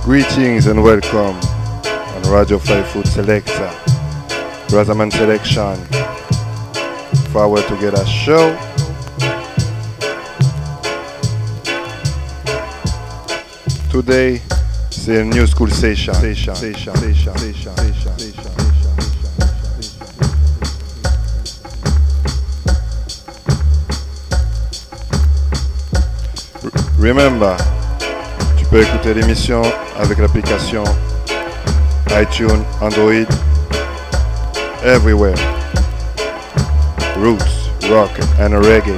Greetings and welcome on Radio 5 Food Selector, Razaman Selection, Forward Together Show. Today, c'est a new school session. Remember, tu peux écouter l'émission avec l'application iTunes, Android, everywhere. Roots, rock and reggae.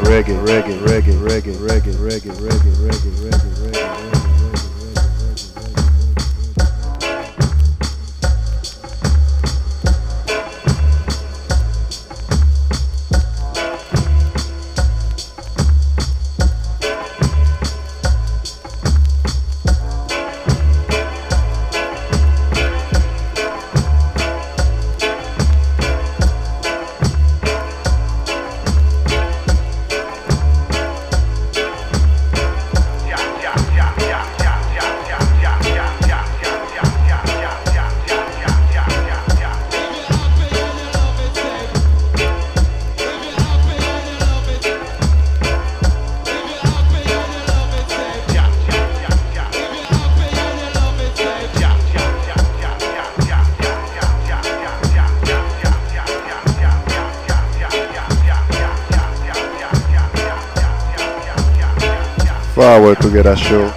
Forward Together Show.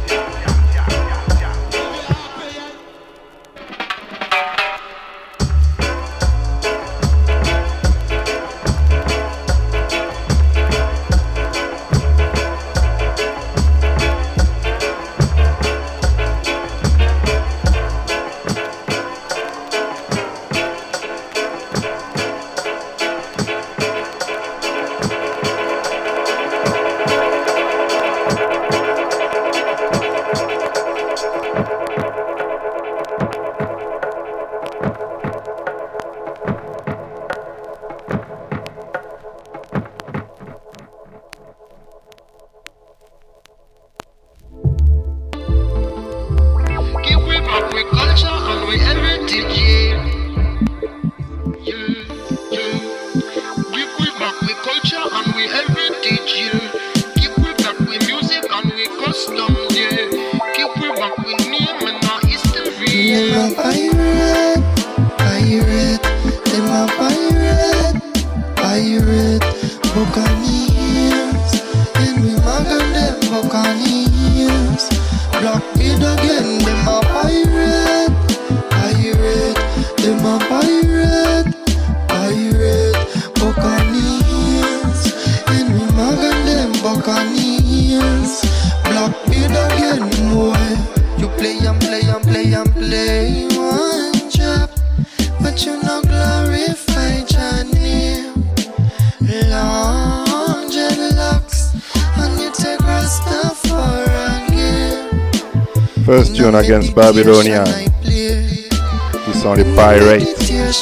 First tune against Babylonian. This on the Pirates.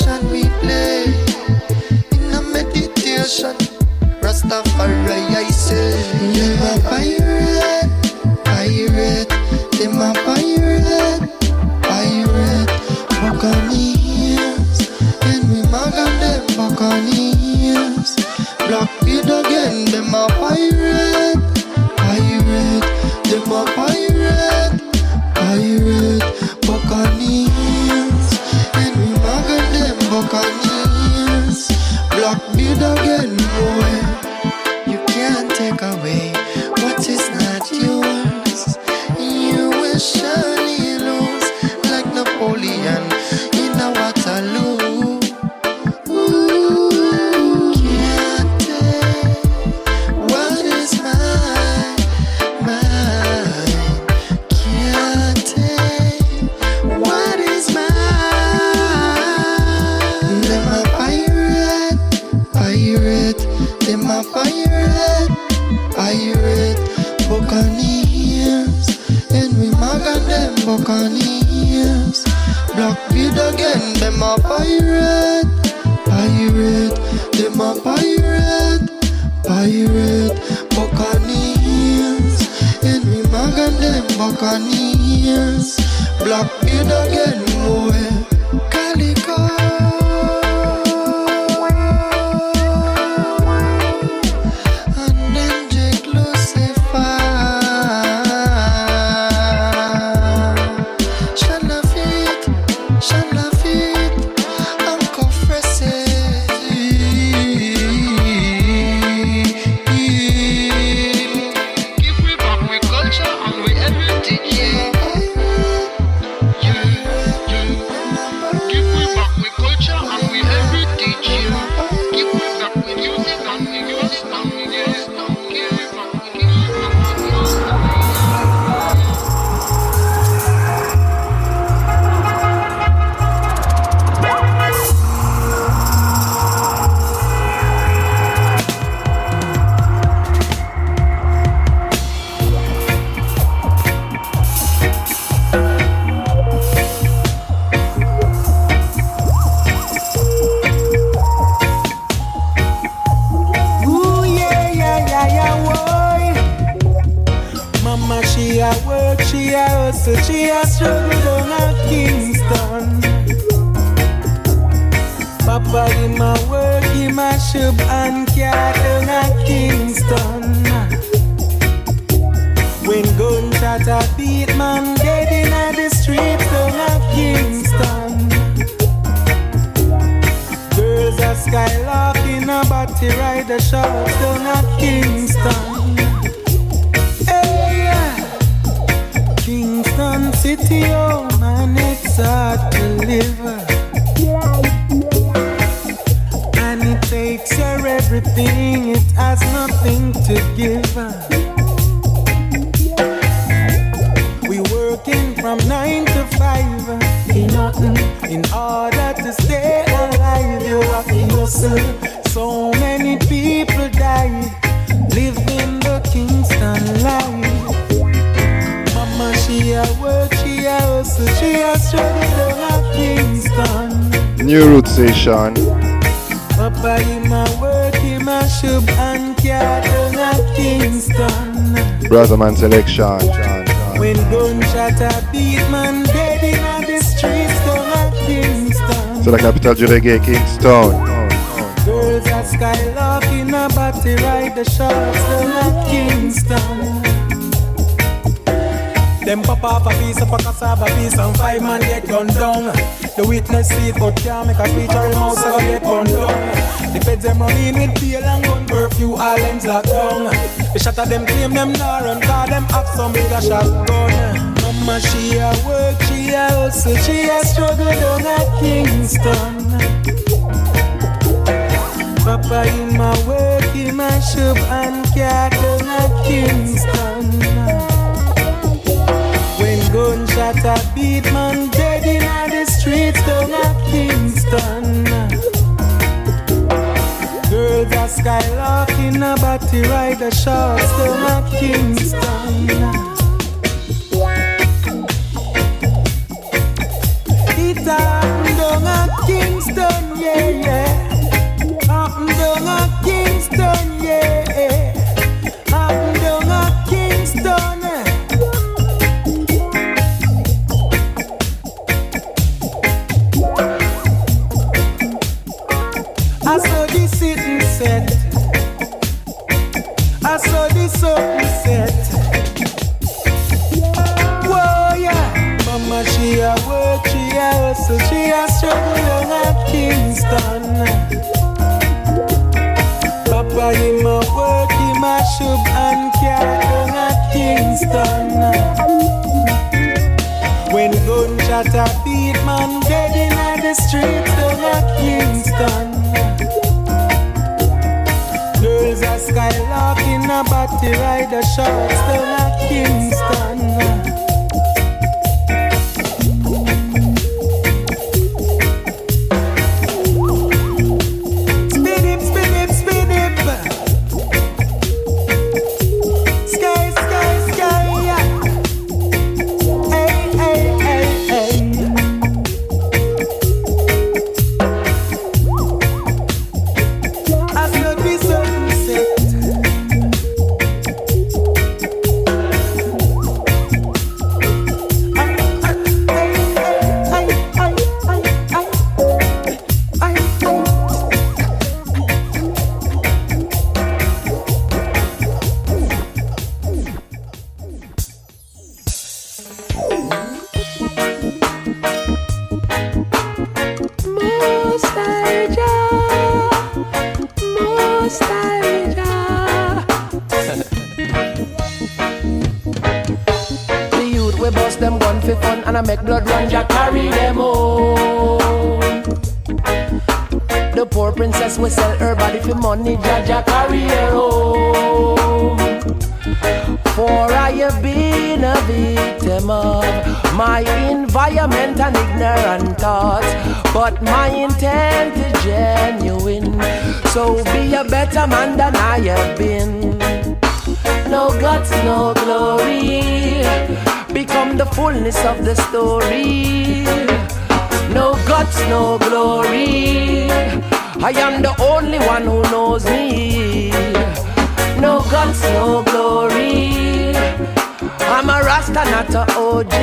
Rastafari, I say, them a pirate, them a pirate, Buccaneers, and we mag on them Buccaneers. Blackbeard again, them a pirate, them a pirate, Buccaneers, and we mag on them Buccaneers. Blackbeard again, boy. You can't take away what is not yours. You will surely lose, like Napoleon in a Waterloo. Ooh, can't take what is mine. Can't take what is mine. Them a pirate, them a pirate, Buccaneers, and we mag on them Buccaneers. Blackbeard again, them a pirate, them a pirate, Buccaneers, and we mag on them Buccaneers. block it again, boy. Calico. And then Jake Lucifer. Shalafit, Uncle Fressy. Give we back we culture and we heritage, yeah. Give we back we culture and we heritage, yeah. Give we back we music and we use it and we use it and we give it back, we give it back, we use it. She a work, she a hustle, she a struggle down at Kingston. Papa him a work, him a shop and car down at Kingston. When gunshot a beat man dead inna the streets down at Kingston. Girls a skylarking a body ride the shots down at Kingston. Kingston City, oh man, it's hard to live. And it takes your everything, it has nothing to give. We working from 9 to 5, in order to stay alive. You have to hustle, so many people die, living the Kingston life. She a work, she a hustle, she a struggle down at Kingston. New Root Station. Papa him a work, him a shop and car down at Kingston. Brotherman Selection. When gunshot a beat man dead inna the streets down at Kingston. C'est la capitale du reggae, Kingston. Girls a skylarking a body ride the shots down at Kingston. Them pop off a piece of a cassava piece and 5 man get gunned down. The witness see it but can't make a speech or him house so get gunned down. The feds them running with bail and gun curfew, all ends locked down. The shot of them claim them nah run cause them have some bigger shotgun. Mama she a work, she a hustle, she a struggle down at Kingston. Papa him a work, him a shop and car down at Kingston. When gunshot a beat man dead inna the streets down at Kingston. Girls a skylarking a body ride the shots down at Kingston. It happened down at Kingston, yeah, yeah. Happened down at Kingston, yeah. Happened down at Kingston. I saw this sitting set. I saw this something set. Whoa, yeah. Mama, she a work, she a hustle, she a struggle down at Kingston. Papa, him a work, him a shop and car down at Kingston. When gunshot a beat man dead inna the streets down at Kingston. Girls a skylarking a body ride the shots down at Kingston. Spin it, spin it, spin it. Sky, sky, sky. Hey, hey, hey, hey. I said be so set. and I make blood run, Jah carry them home. The poor princess will sell her body for money, Jah carry her home. For I have been a victim of my environment and ignorant thoughts, but my intent is genuine, so be a better man than I have been. No guts, no glory, become the fullness of the story. No guts, no glory, I am the only one who knows me. No guts, no glory, I'm a Rasta, not a OG.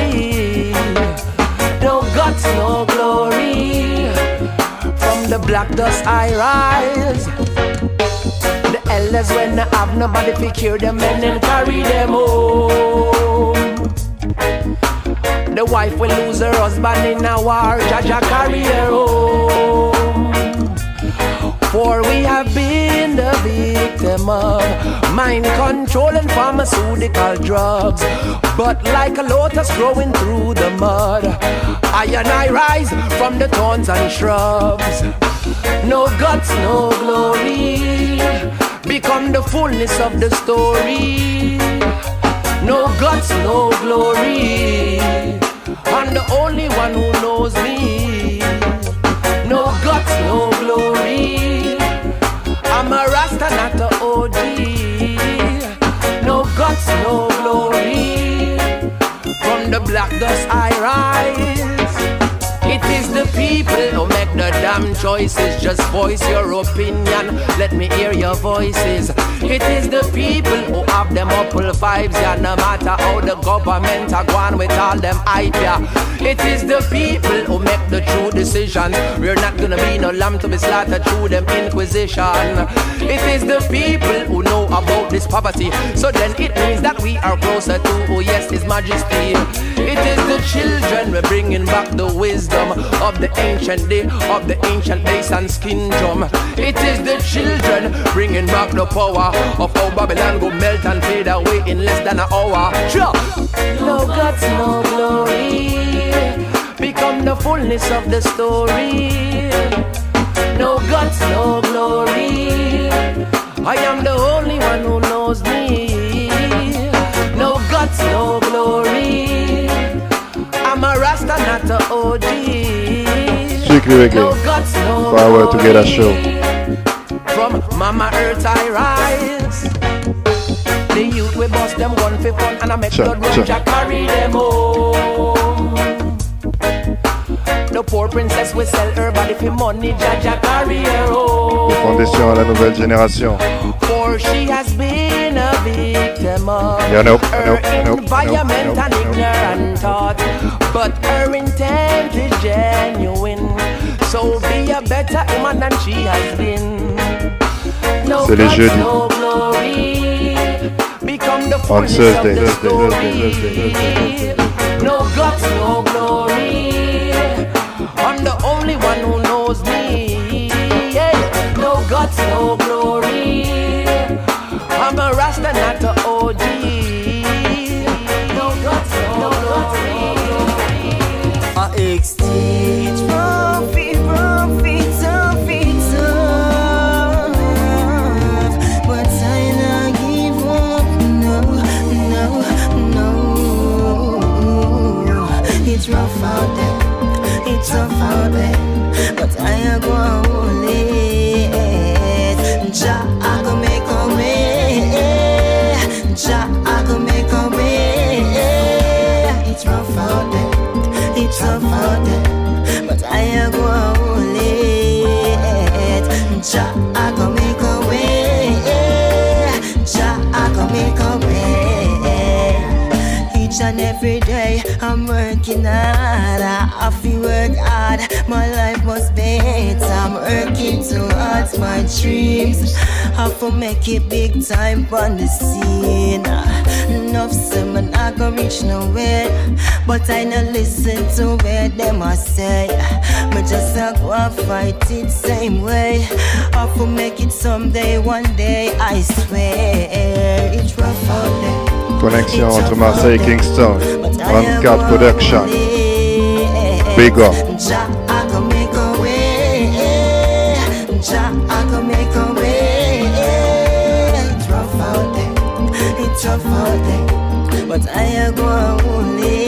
No guts, no glory, from the black dust I rise. The elders when they have nobody to cure them men and carry them home. The wife will lose her husband in a war, Jah carry her home. For we have been the victim of mind control and pharmaceutical drugs. But like a lotus growing through the mud, I and I rise from the thorns and shrubs. No guts, no glory, become the fullness of the story. No guts, no glory, I'm the only one who knows me. No guts, no glory, I'm a Rasta, not a OG. No guts, no glory, from the black dust I rise. It is the people who make the damn choices. Just voice your opinion, let me hear your voices. It is the people who have them apple vibes, yeah, no matter how the government are gone with all them hype, yeah. It is the people who make the true decisions. We're not gonna be no lamb to be slaughtered through them inquisition. It is the people who know about this poverty, so then it means that we are closer to, oh yes, His Majesty. It is the children, we're bringing back the wisdom of the ancient day, of the ancient days and skin drum. It is the children bringing back the power of how Babylon go melt and fade away in less than an hour. No guts, no glory, become the fullness of the story. No guts, no glory, I am the only one who knows me. No guts, no glory, I'm a Rasta, not a OG. Strictly reggae. No guts, no Power Together show. From Mama Earth I rise. The youth we bust them gun for fun, and I make blood run, Jah carry them home. The poor princess will sell her body for money, Jah carry her home. Fondation à la nouvelle génération. For she has been a victim of her environment and ignorant thought, but her intent is genuine, so be a better woman than she has been. No guts, no glory, become the fullness of the story. No guts, no glory, I'm the only one who knows me. Yeah. No guts, no glory, I'm a Rasta, not a OG. No guts, no glory, I exchange profit, but I not give up, no. It's rough out there, it's tough out there, but I am going to hold it. Jah, I go make a way, Jah, I go make a way. It's rough out there, it's tough out there, but I am going to hold it. Jah, I go make a way, Jah, I go make a way. Each and every day I'm working hard, I have to work hard, my life was better. I'm working towards my dreams, have to make it big time on the scene. Enough semen I go reach nowhere, but I not listen to what them I say. Me just go and fight it same way, have to make it someday, one day I swear. It's rough out there. Connexion entre Marseille et Kingston. 24 Production. Big up. Jah, I go make a way. Jah, I go make a way. It's rough out there, it's tough out there, but I go only.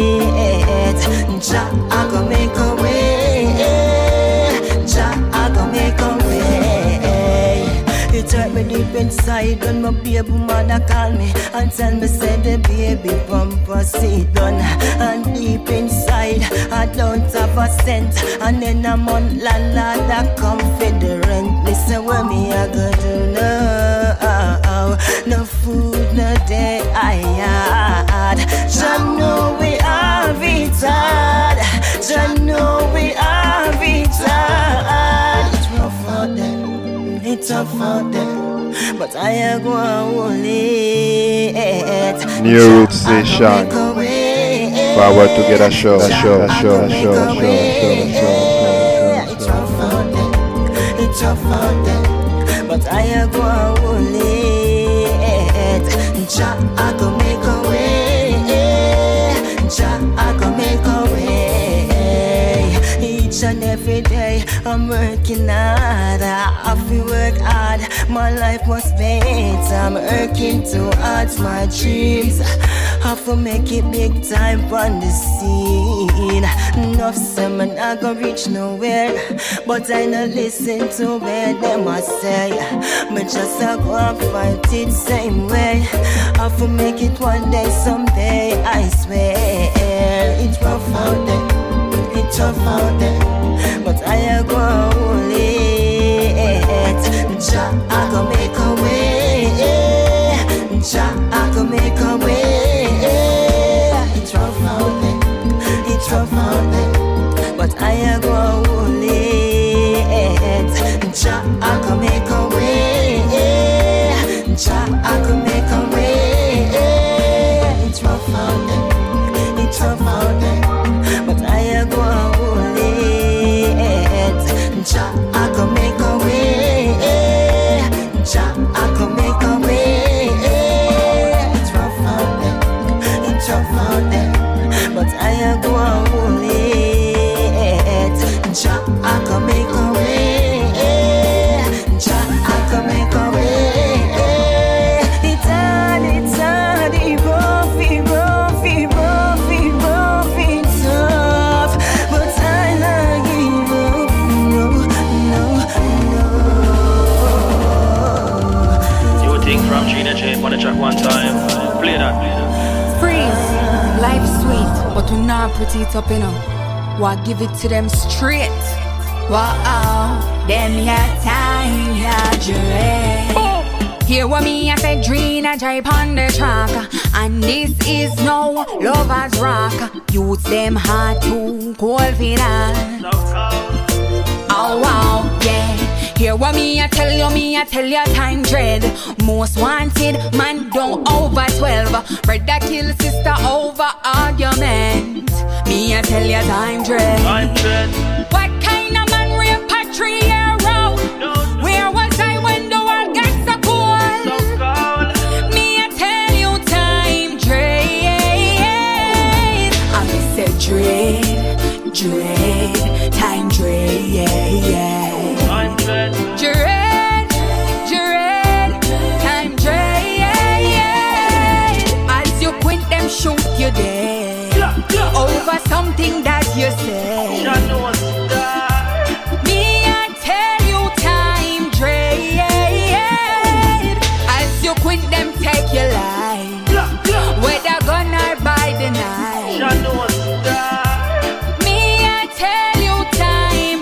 Jah, I go make a way. Jah, I go make a way. It hurt me deep inside when my baby mother called me and tell me say the baby bumper seat done. And deep inside I don't have a cent. And then a month landlord come for the rent. Me say what me I go do now? No food, no day I had. Jah know we have it hard. Jah know we have it hard. It's rough out there, it's tough out there, but I go hold it. New Root Station. Forward Together show. It's rough out there, it's tough out there, but I go hold it. Jah, I go make a way. Jah, I go make a way. Each and every day I'm working hard. I have to work hard. My life was better. I'm working towards my dreams. Have to make it big time on the scene. Enough semen I go reach nowhere, but I not listen to where them I say. Me just a go and fight it same way. Have to make it one day, someday, I swear. It's rough out there, it's tough out there, but I go hold it. Jah, I go make a way. Jah, I go make a way. It's rough out there, it's rough out there, but I go hold it. Jah, I go make a way. Jah, I go make a way. It's rough out there, it's rough out there, but I go hold it. Jah, I go make a way. Jah, I go make a way. It's rough out there, it's rough out there, but I go hold it. Jah, I go make a way. Jah, I go make a way. It's hard, it's hard, it's rough, it's rough, it's rough, it's rough, it's tough, but I not give up, no, no, no. You would think from Gina J on the track one time. Play that. Freeze, life sweet, but we not put it up, you know. Why give it to them straight? Wow, them your time, your dream. Hear what me I said, dream I drive on the track, and this is no lovers rock. Youths them hard to cold for that. Oh wow, yeah. Hear what me I tell you time dread. Most wanted man don't over 12. Brother kill sister over argument. Me I tell you time dread. What kind of man rape a 3-year-old? Where was I when the world got so cold? Me I tell you time dread. I said dread, dread, time dread, yeah, yeah. Dread, dread, time dread, yeah, yeah. As you quit them shoot you dead over something that you said. Me I tell you time dread. As you quit them take your life, whether gun or by the night. Me I tell you time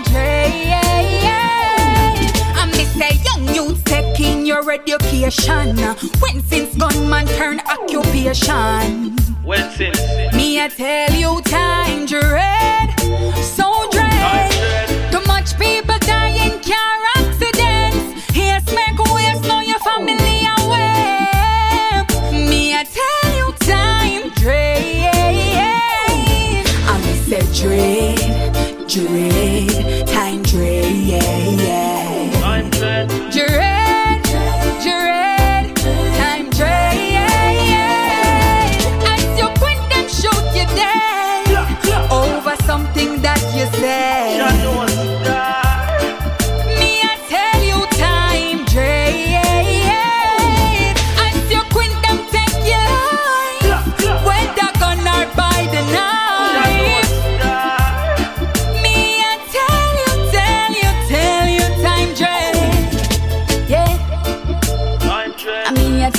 dread. And me say young youths taking your education. When since gunman turn occupation. When since me I tell you time dread, so dread. Too much people die in car accidents. Here's make waste, know your family away. Me I tell you time dread. I me say dread, dread, time dread, yeah, yeah. I'm dread, dread, dread, time dread, yeah, yeah. As you quit them shoot you dead over something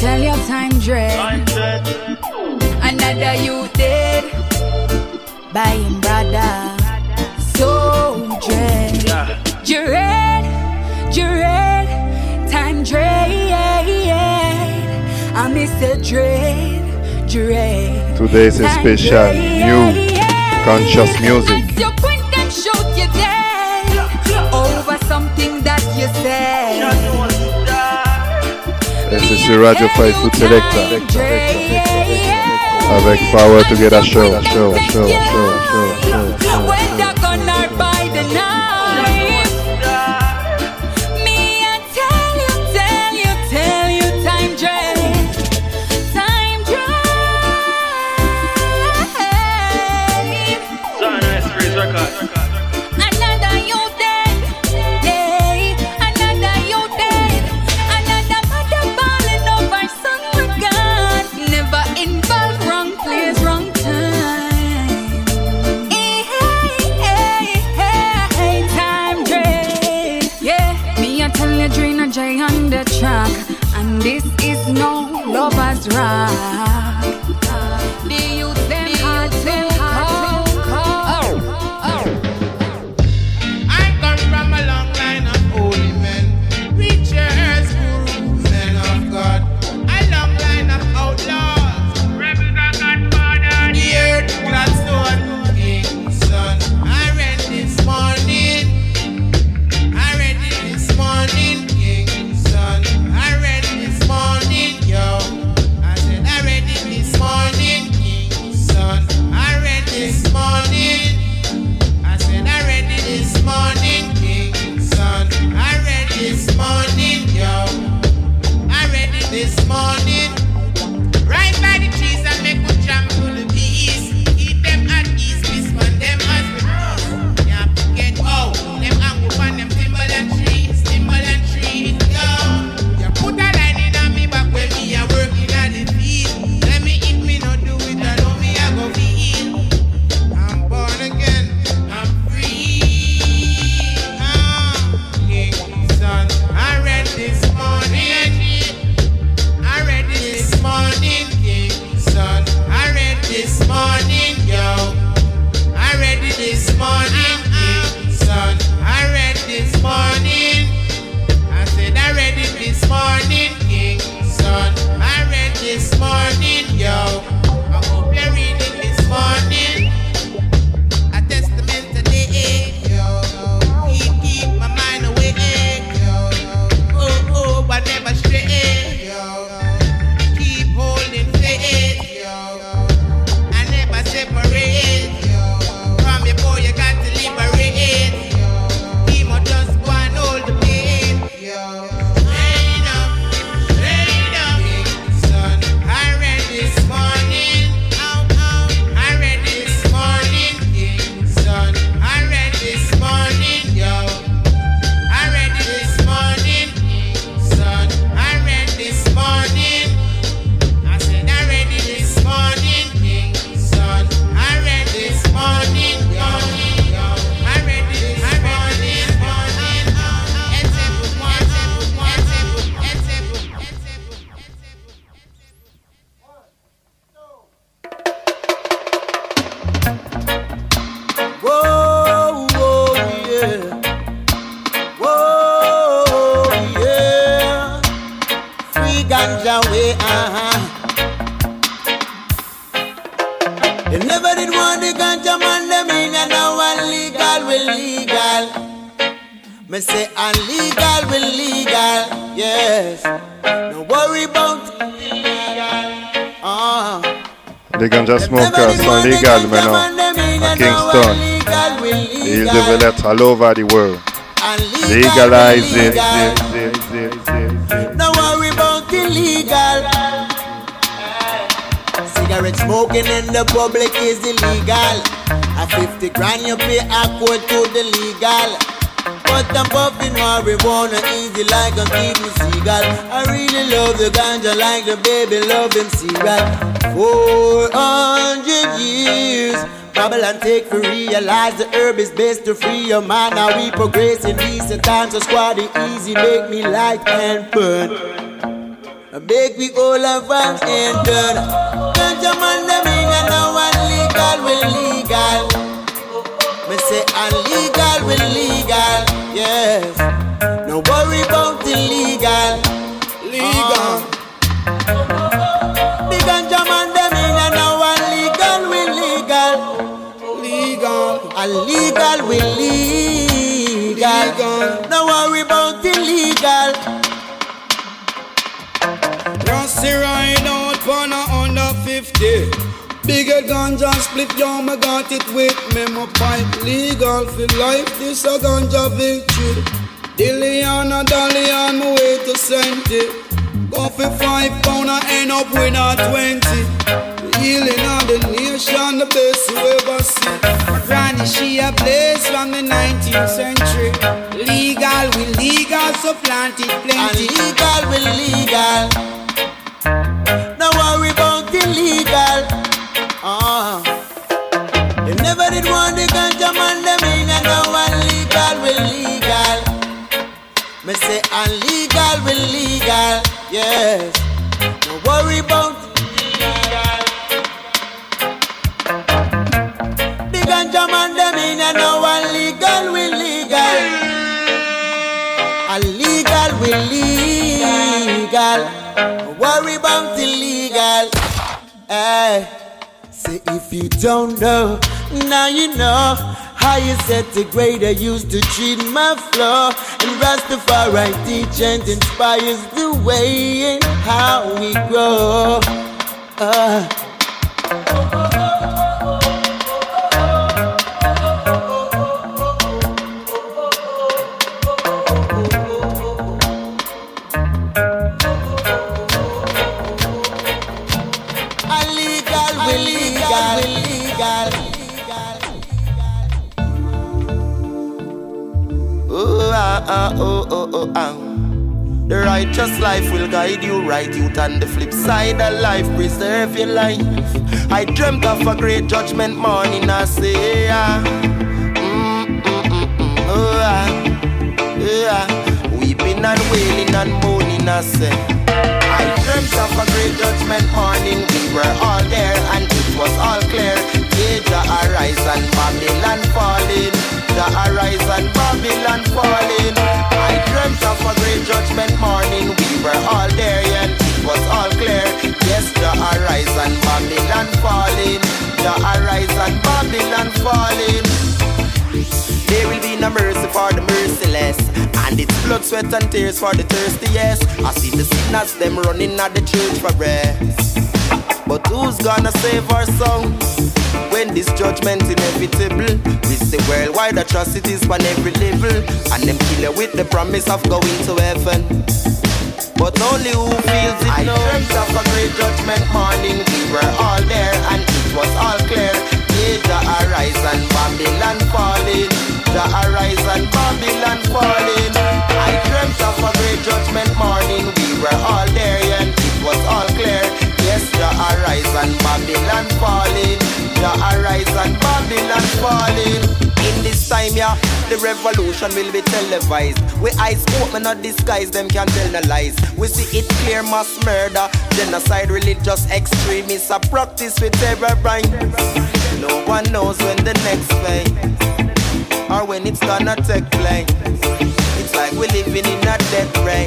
tell you time dread. Another you dead by him brother. So dread. Dread, dread, time dread. I miss the dread, dread. Today is a special new conscious music. You quit and shoot you dead over something that you said. C'est sur Radio 5 Food Selector avec Power Together Show. When the gunner by the night, me I tell you, time dread, time dread. Another you dead, yeah. Another you dead. Another mother balling over son with God. Never involve wrong place, wrong time. Hey, time dread. Yeah, me I tell you, Drain and Jay on the track, and this is no lover's rock. The youth them hard to call. I come from a long line of holy men, preachers, gurus, men of God. A long line of outlaws, rebels and godfathers. The earth, Gladstone, King's son. I read this morning, King's son. I read this morning, yo. I said I read it this morning, King's son. I read this morning. I said I read it this morning, King's son. I read this morning, yo. I read it this morning. Right by the trees and make good jam to the bees. Keep them at ease, this one them as we cross. Can't forget, oh, them hang up on them Timberland trees, yo. You put a line in on me back when me a working at the field. Let me if me not do it, I know me I go feel. I'm born again, I'm free. King's son, I read this morning. I read it this morning, King's son. I read this morning, yo. I read it this morning, King's son. I read this morning. I said I read it this morning, King's son. I read this morning, yo. I hope you read it this morning. A testament today, yo. Keep my mind awake, yo. Oh, but never stray, yo. Keep holding faith, yo. I never separate, yo. From your boy, you got to liberate, yo. He must just go and hold the pain, yo. Straight up, King's son. I read this morning, I read this morning, King's son. I read this morning, yo. I read this morning, King's son. I read this morning. I said I read it this morning, King's son. I read this morning, yo. I read it this morning, Whoa, whoa, yeah. Whoa, yeah. Free ganja way, They never did want the ganja man, them in and now illegal will legal. Me say illegal will legal, yes. No worry about illegal. Les ganja smokers sont légales maintenant à Kingston. Et ils devraient l'être all over the world. Legalize it. No worry about illegal. Cigarette smoking in the public is illegal. A 50 grand you pay a quote to the legal. But I'm puffing marijuana easy like a Steven Seagal. I really love the ganja like the baby love him cereal. 400 years Babylon take for realize the herb is best to free your mind. Now we progress in recent times, so squad it easy, make me light and fun. I beg we all have an ended. Ganja man them in and now illegal will legal. Me say illegal will legal. Yes. No worry about illegal. Legal. The ganja man them in and now illegal will legal. Legal. Illegal will legal. No worry about illegal. Rusty ride out for a under 50. Bigger ganja split, yo, me got it with me. My pipe legal for life, this a ganja victory. Dillian, Dalian, my way to send it. Go for £5, I end up with a 20. Healing of the nation, the best you ever see. Granny, she a place from the 19th century. Legal, we legal, so planted plenty. Illegal, we legal. No worry about illegal. They never did want the ganja man them in and now illegal, we legal. Me say illegal, we legal. Yes. No worry about illegal. The ganja man them in and now illegal, we legal. Illegal, we legal. No worry about illegal. Hey. Say if you don't know, now you know how you set the grade I used to treat my flow. And Rastafari teach and inspires the way and how we grow. The righteous life will guide you right, youth, on the flip side of life, preserve your life. I dreamt of a great judgment morning, I say, weeping and wailing and moaning, I say. I dreamt of a great judgment morning, we were all there and it was all clear. Jah arise and Babylon falling. Jah arise and Babylon falling. I dreamt of a great judgment morning, we were all there and it was all clear. Yes, Jah arise and Babylon falling. Jah arise and Babylon falling. There will be no mercy for the merciless, and it's blood, sweat and tears for the thirsty, yes. I see the sinners, them running at the church for rest. But who's gonna save our soul when this judgment inevitable? We see worldwide atrocities on every level, and them kill you with the promise of going to heaven. But only who feels it knows. I dreamt of a great judgment morning, we were all there and it was all clear. Jah arise and Babylon falling. Jah arise and Babylon falling. I dreamt of a great judgment morning, we were all there and it was all clear. Yes, Jah arise and Babylon falling. Jah arise and Babylon falling. In this time, yeah, the revolution will be televised. We eyes open, not disguise, them can't tell no lies. We see it clear, mass murder, genocide, religious extremists are practice with terror brain. No one knows when the next play or when it's gonna take place. It's like we're living in a death ray,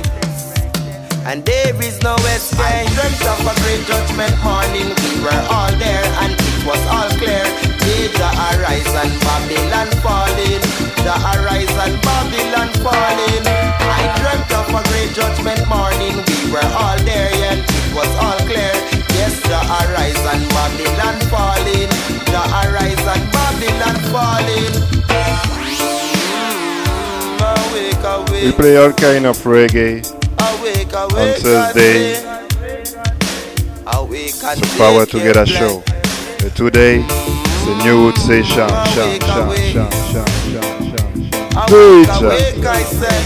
and there is no escape. I dreamt of a great judgment morning, we were all there and it was all clear. Jah arise and Babylon falling. Jah arise and Babylon falling. I dreamt of a great judgment morning, we were all there and it was all clear. Yes, Jah arise and Babylon falling. Jah arise and Babylon falling. Awake, awake. We play all kind of reggae Awake, on awake, Thursday. Awake and So Power Together show. Today, the new would say sham, sham, sham, sham, sham, sham, sham. Awake, awake, I say.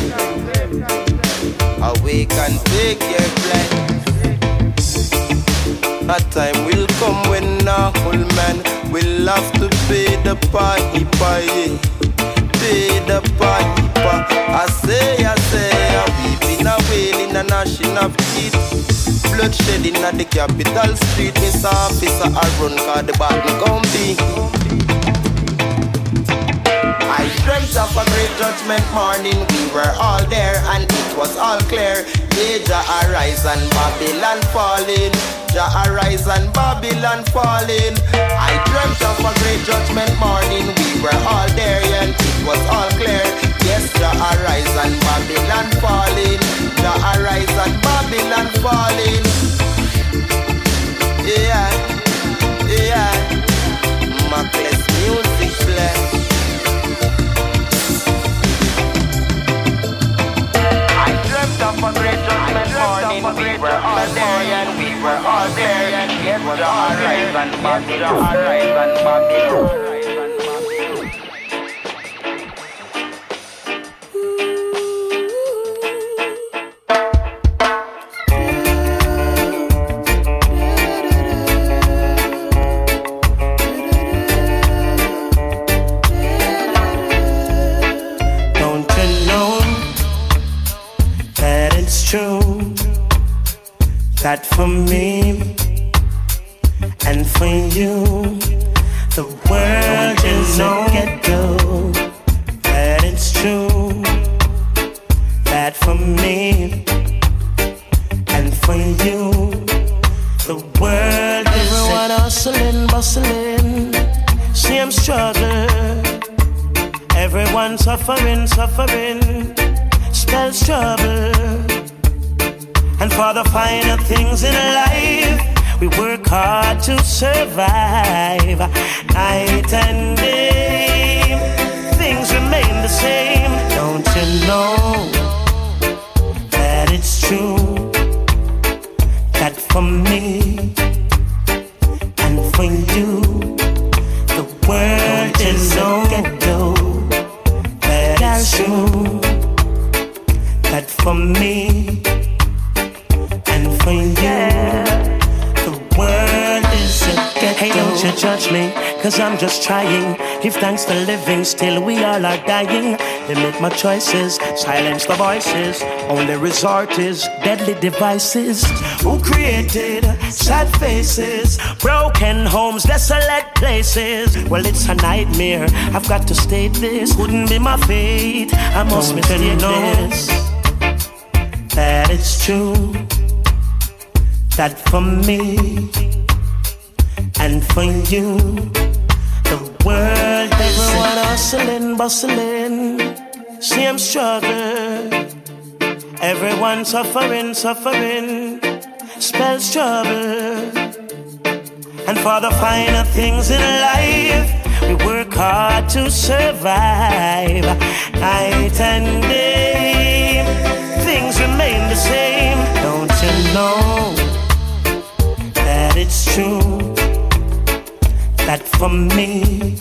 Awake and take your place. A time will come when a whole man will have to pay the party. Pay the party. I say, a weeping, a wailing, a gnashing of teeth. bloodshed in the capital street. Miss officer I run cause the battle gon' be. I dreamt of a great judgment morning. We were all there and it was all clear. Jah arise and Babylon falling. Jah arise and Babylon falling. I dreamt of a great judgment morning. We were all there and it was all clear. Yes, Jah arise and Babylon falling. Jah arise and Babylon falling. Yeah, yeah. Mackless music play. Of a great judgment morning, we were all there and we were all there. Yes, Jah arise and Babylon, arise and Babylon. That for me and for you, the world is a ghetto. That it's true. That for me and for you, the world is everyone hustling, bustling, same struggle. Everyone suffering, spells trouble. And for the finer things in life, we work hard to survive. Night and day, things remain the same. Don't you know that it's true? That for me and for you, the world is no ghetto. That it's true. That for me for you, the world is a ghetto. Hey, don't you judge me, cause I'm just trying. Give thanks for living, still we all are dying. Limit my choices, silence the voices. Only resort is deadly devices. Who created sad faces, broken homes, desolate places? Well, it's a nightmare, I've got to state this. Couldn't be my fate, I must mistake this. That it's true. That for me and for you, the world is everyone hustling, bustling, same struggle. Everyone suffering, spells trouble. And for the finer things in life, we work hard to survive. Night and day, things remain the same. Don't you know that it's true? That for me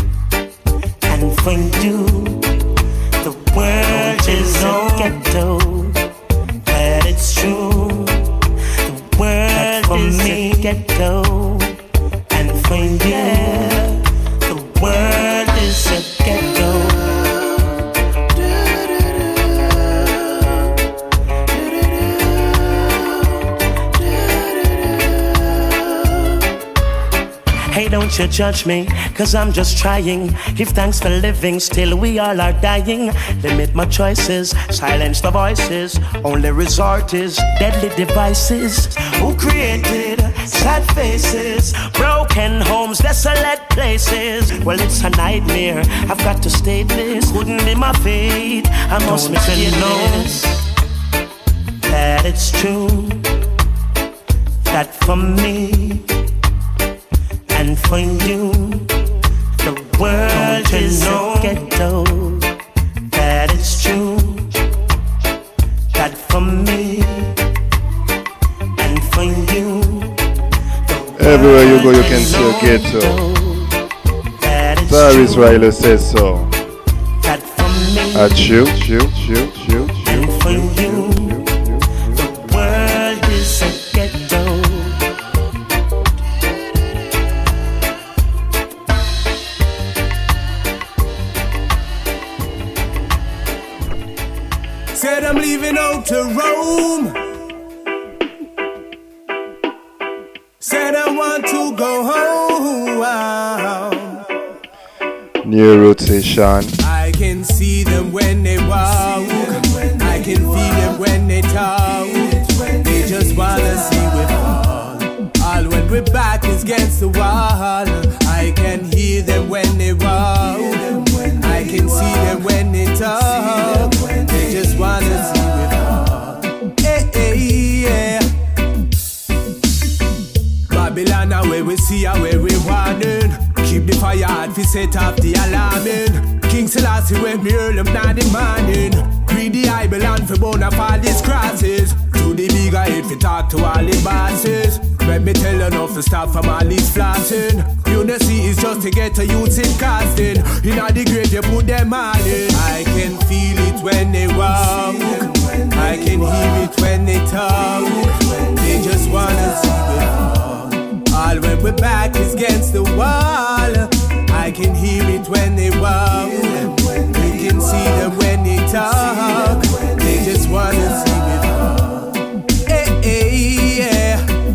and for you, the world is no ghetto. That it's true. The world for is me a ghetto, and for you, the world is a ghetto. Hey, don't you judge me, cause I'm just trying. Give thanks for living, still we all are dying. Limit my choices, silence the voices. Only resort is deadly devices. Who created sad faces, broken homes, desolate places? Well, it's a nightmare, I've got to state this. Couldn't be my fate, I must make you know that it's true. That for me and for you, the world is no ghetto. That it's true. That for me and for you, everywhere you go you can see a ghetto. Sir Israel says so. That for me and for you, the world is a ghetto. Said I'm leaving out to Rome. want to go home. New rotation. I can see them when they walk. I can feel them when they talk. They just wanna see we fall. All when we're back is against the wall. I can hear them when they walk. I can see them when they talk. They just wanna see we fall. Hey, hey, yeah. Babylon, where we see her, where we wanted. Keep the fire hard, fi set off the alarming. King Selassie wake me early, now the morning. Read the Bible and fi burn up all these crosses. To the bigger head fi talk to all the bosses. Let me tell you enough to stop from all this flossing. You know see it's just to get a youth in casting. In all the grave you put them all in. I can feel it when they walk. I can hear it when they talk. They just wanna see me fall. All when we're back is against the wall. I can hear it when they walk. We can see them when they talk. They just wanna see me fall. Hey, hey, yeah.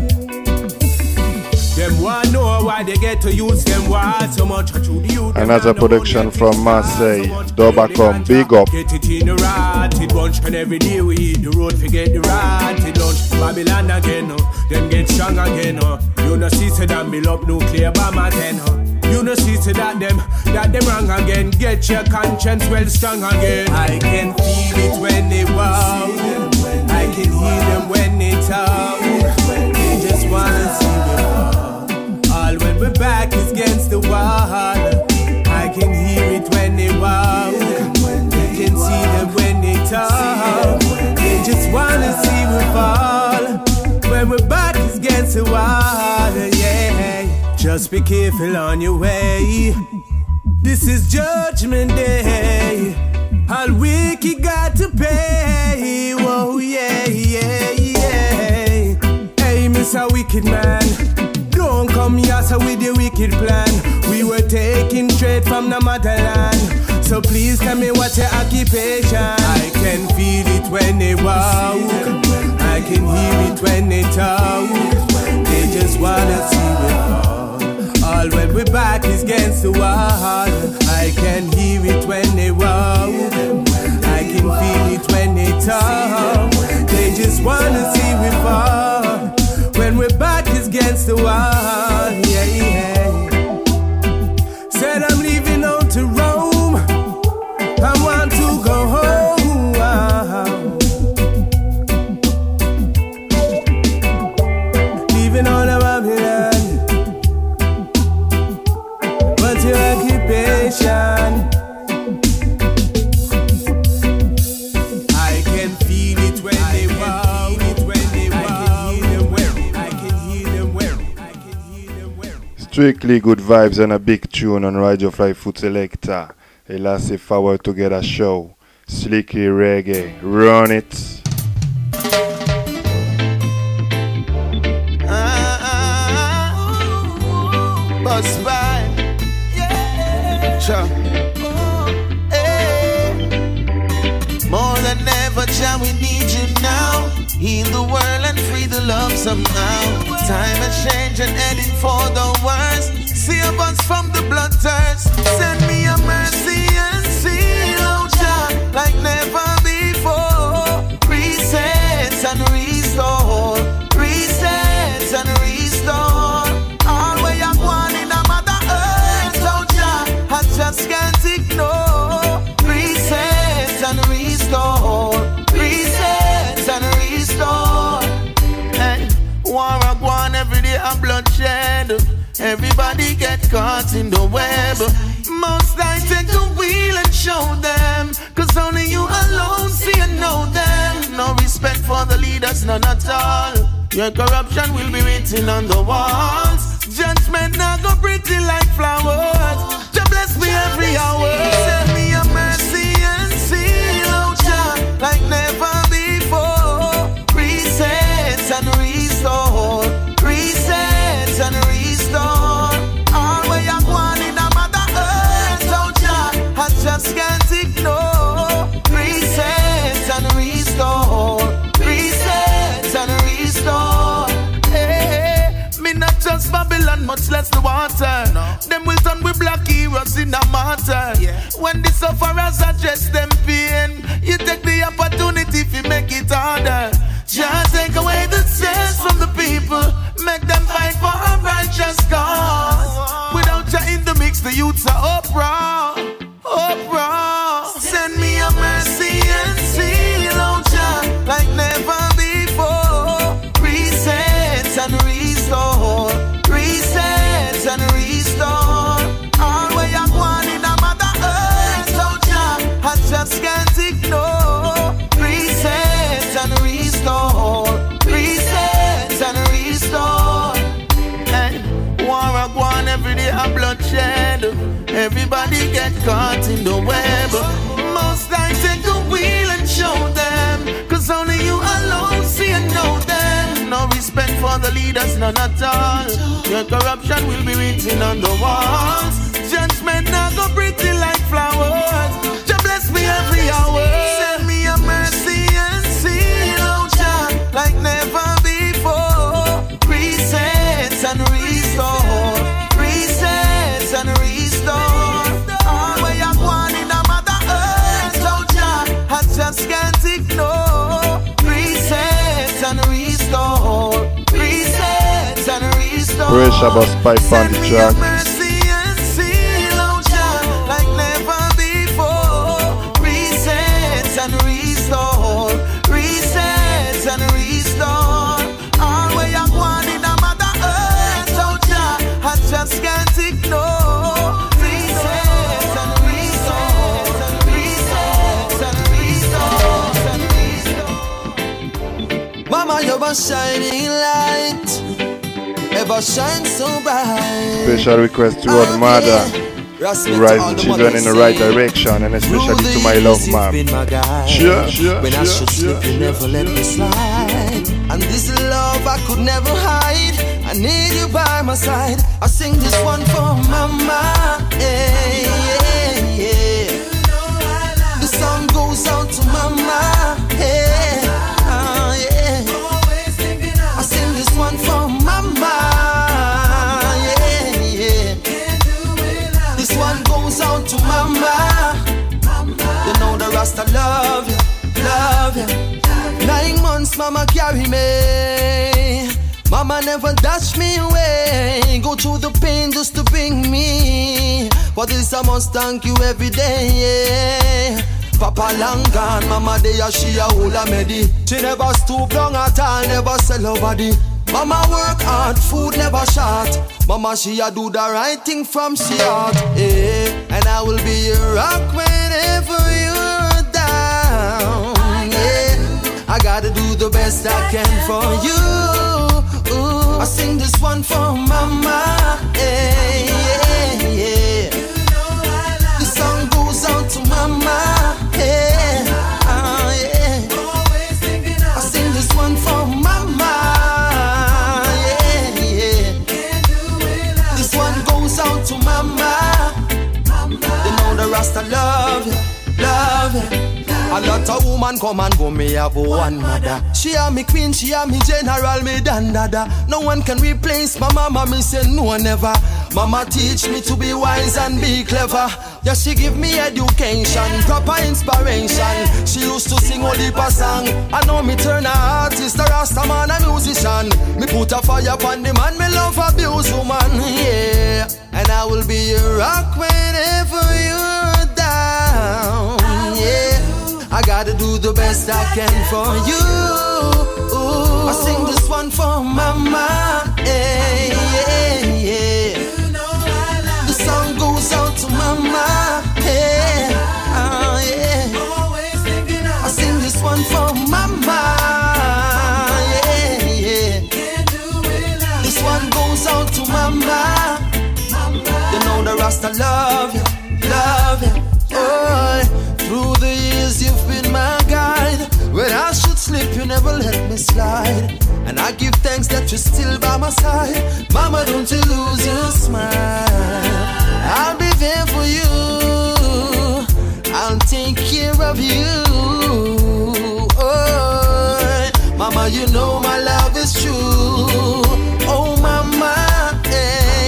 Them want know why they get to use them words so much through the youth. Another production from Marseille. Dobacom, big up. Get it in the rotted bunch, and every day we hit the road, forget the rotted lunch. Babylon again, them get strong again. You know see say them build up nuclear bomb again. You know see say that them wrong again. Get your conscience well strong again. I can feel it when they walk. I can hear them when they talk. They just wanna see me fall. All when we're back is against the wall. I can hear it when they walk. They can see them when they talk. They just wanna see me fall. When we're back is against the wall, yeah. Just be careful on your way. This is Judgment Day. All wicked got to pay. Whoa, yeah, yeah, yeah. Hey, Mr. Wicked Man, don't come here so with the wicked plan. We were taken straight from the motherland. So please tell me what's your occupation. I can feel it when they walk. I can hear it when they talk. They just wanna see me fall. All when we're back is against the wall. I can hear it when they walk. I can feel it when they talk. They just wanna see me fall. When we're back is against the wall. Yeah, yeah. Said I'm leaving out to Rome. I want to go home. Leaving all of Babylon. What's your occupation? I can feel it when they walk. Strictly good vibes and a big tune on Radio Fly Food Selector. A lassie forward together show. Slicky reggae. Run it. Buzz by. Yeah. Sure. Hey. More than ever, Jah, we need you now. Heal the world and free the love somehow. Time has changed and heading for the worst. Save us from the blood thirst. Send me a mercy and seal, oh Jah, like never before. Reset and restore. Reset and restore. All way I'm one in a Mother Earth, oh Jah, I just can't ignore. Reset and restore. Reset and restore. Hey, war a go on every day a bloodshed. Everybody get caught in the web. Most I take the wheel and show them, cause only you alone see and know them. No respect for the leaders, none at all. Your corruption will be written on the walls. Judgment now go pretty like flowers. To bless me every hour. Send me a mercy and seal, oh Jah, like never before. Reset and restore. Reset and restore. All way I'm one in a Mother Earth, oh Jah, I just can't ignore. Reset and restore. Reset and restore. Hey, me not just much less the water. Them will turn with black heroes in a matter. When the sufferers address them pain, you take the opportunity to make it harder. Just take away the stress from the people, make them fight for a righteous cause. Without you in the mix, the youths are uproar, uproar. Send me a mercy and seal out ya like never before. Reset and restore, reset and restore. All where you want in a Mother Earth out ya, I just can't ignore. Reset and restore, reset and restore. Hey, war a go on every day a bloodshed. Everybody get caught in the web. Most I take the wheel and show them, cause only you alone see and know them. No respect for the leaders, none at all. Your corruption will be written on the walls. Judgment now go pretty like flowers. Just bless me every hour. Send me a mercy and seal out ya like never before. Reset and restore, reset and restore. All where you want in a Mother Earth out ya, I just can't ignore. Reset and restore, reset and restore. Pressure bus pipe on the track. Restore, reset and restore. All where you want in a Mother Earth out ya, I just can't ignore. Reset and restore, reset and restore. Mama, you're a shining light, ever shine so bright. Special request to our mother to rise the children in the right direction, and especially to my love mom. Sure. When I should slip, you never let me slide. And this love I could never hide. I need you by my side. I sing this one for Mama. Yeah, yeah, yeah. The song goes out to Mama. Yeah, yeah. I sing this one for Mama. One goes out to Mama. You know the Rasta love you, love you. 9 months Mama carry me. Mama never dash me away. Go through the pain just to bring me. For this I must thank you every day, yeah. Papa long gone, Mama there she a hold a medi. She never stoop down at all, never sell her body. Mama work hard, food never short. Mama she a do the right thing from she heart, yeah. And I will be your rock whenever you're down, yeah. I gotta do the best I can for you. Ooh. I sing this one for Mama, yeah, yeah, yeah. The song goes out to Mama, yeah, yeah. I sing this one for Mama. Out to Mama. You know the Rasta love you, love you. A lot of woman come and go, me have one mother. She a me queen, she a me general, me dan dada. No one can replace my mama, me say no never. Mama teach me to be wise and be clever. Yeah, she give me education, proper inspiration. She used to sing only a song. I know me turn a artist, a Rasta man, a musician. Me put a fire upon the man, me love abuse woman, yeah. And I will be your rock whenever you're down, yeah. I gotta do the best I can for you. Ooh. I sing this one for Mama, yeah, yeah, yeah. The song goes out to Mama, yeah, yeah. I sing this one for Mama, yeah, yeah. This one goes out to Mama. You know the Rasta love you, love you. Oh, through the years you've been my guide. When I should slip, you never let me slide. And I give thanks that you're still by my side. Mama, don't you lose your smile. I'll be there for you. I'll take care of you. Oh, Mama, you know my love is true. Oh, Mama, yeah.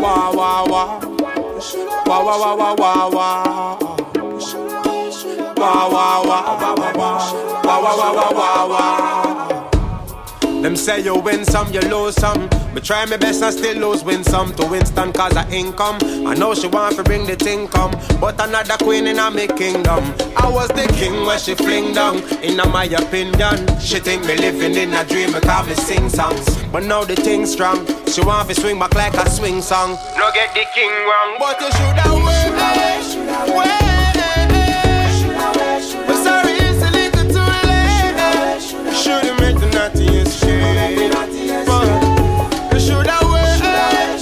Wah wah wah. Wah wah wah wah wah wah. Wah wah wah wah wah wah. Wah wah wah wah wah. Them say you win some, you lose some. But try my best and still lose, win some. To Winston cause of income. I know she want to bring the thing come, but another queen in a me kingdom. I was the king where she fling down. In my opinion, she think me living in a dream because me sing songs. But now the thing strong. She want to swing back like a swing song. No get the king wrong, but you should have waited. But sorry, it's a little too late. Should've made the naughtiest shade. But you should have waited.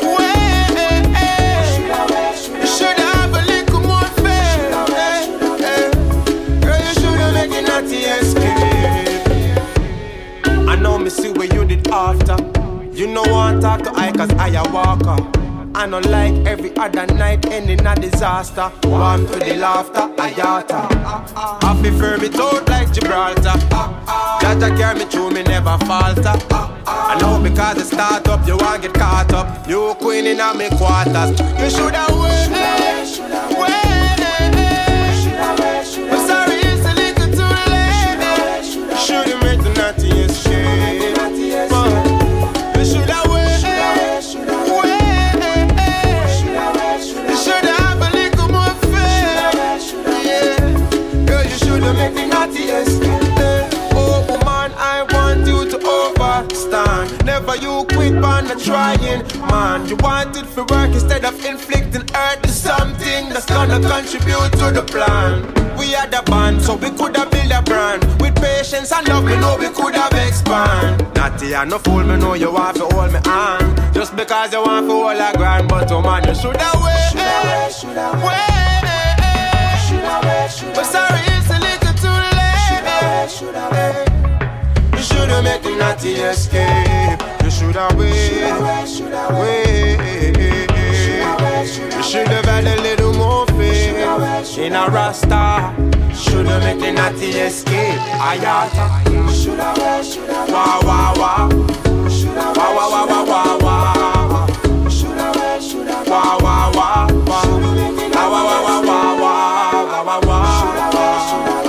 You should have a little more faith. Girl, you should have made the naughtiest escape. I know me see what you did after. You know I talk to I cause I a walker. I know like every other night ending a disaster. Warm to the laughter, I yata. I prefer me out like Gibraltar. Jaja carry me through, me never falter. I know because it start up, you won't get caught up. You queen in a me quarters. You should have waited. I'm sorry, it's a little too late. Should've made the naughtiest shade. You should have make the naughtiest. Oh woman, I want you to overstand. Never you quit on the trying, man. You want it for work instead of inflicting hurt to something that's gonna contribute to the plan. We had a band, so we could have built a brand. With patience and love, we know we could have expand. Naughty and no fool, me know you want to hold me hand. Just because you want to hold a grand, but oh man, you should have waited. But sorry, it's a little too late. You should have made the naughty escape. You should have waited. You should have had a little more faith in a Rasta. Should have made the naughty escape. Ayata. Wah wah wah. Wah wah wah wah wah wah. Wah wah wah wah. Wah wah wah wah wah. Wah wah wah.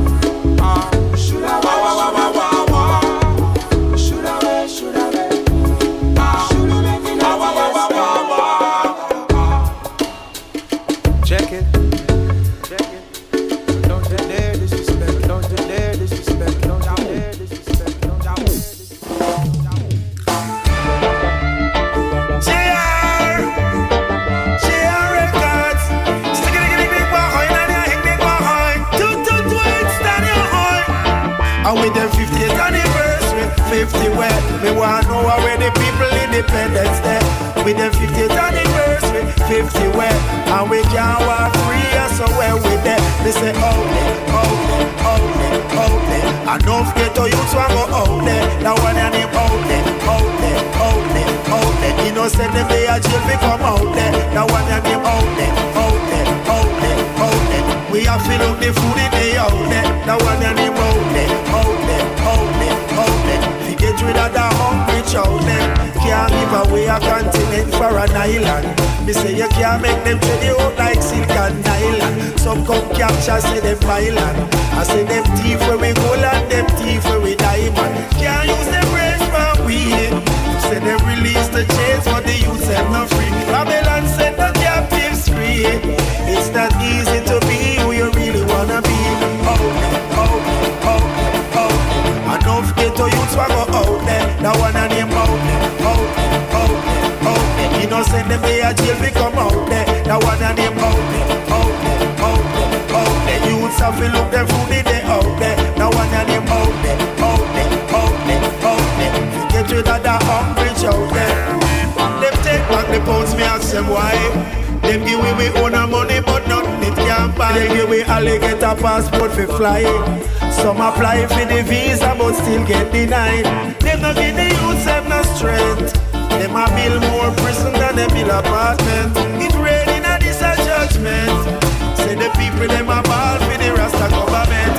And with them 50th anniversary, 50 where me want know where the people independence there. With them 50th anniversary, 50 where and we can't walk free, so where we there. They say out there, out there, out there, out there. And don't forget to use one go out there. That one and him out there, out there, out there, out there. Innocent them they a jail we come out there. That one and him out there, out there, out there, out there. We have fill up the food in the out there. That one and him out there, out there, out there, out there. We get rid of the hungry child them. Can't give away a continent for an island. Me say you can't make them trade you out like silk and nylon. Some come capture say them violent. I say them thief where we gold and them thief where we diamond. Can't use them brains for we. Say they release the chains but the youth them not free. Babylon said the captives free. It's not easy to be who you really wanna be. Oh, oh, oh, oh. And don't forget to use what go out there. That one and him out there, out there, out there, out there. Innocent them they a jail we come out there. That one and him out there, out there, out there, out there. Youths have to look them food in there out there. That one and him out there, out there, out there, out there. Get rid of that hungry out there. Them take back the pounds, me ask them why. Them give we own a money but nothing it can't buy. Them give we alligator passport for flying. Some apply for the visa but still get denied. Them no give the youths have no strength. Them a build more prison than they build apartment. It raining and this a judgment. Say the people them a ball for the Rasta government.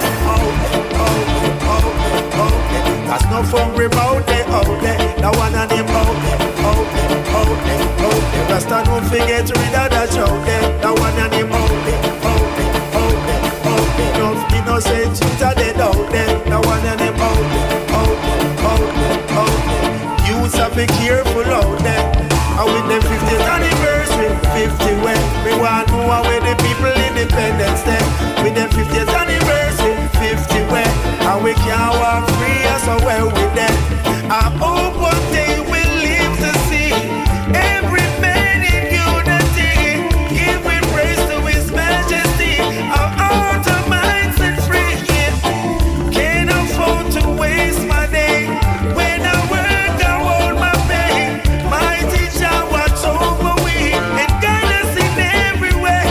That's no fun about they out there. That one and them out there, out there, out there, out there. I don't forget to read that shout there. That one and him out there, out there, out there, out there. No innocent youth are dead out there. That one and him out there, out there, out there, out there. Youths have be careful out there. And with the 50th anniversary, 50 when we want to know where the people Independence Day. With the 50th anniversary, 50 when and we can't walk free so well with them. I hope one day we'll live to see every man in unity, giving praise to His Majesty. Our heart, our minds and free. Can't afford to waste my day. When I work, I hold my pay. My teacher watch over we and guide us in every way.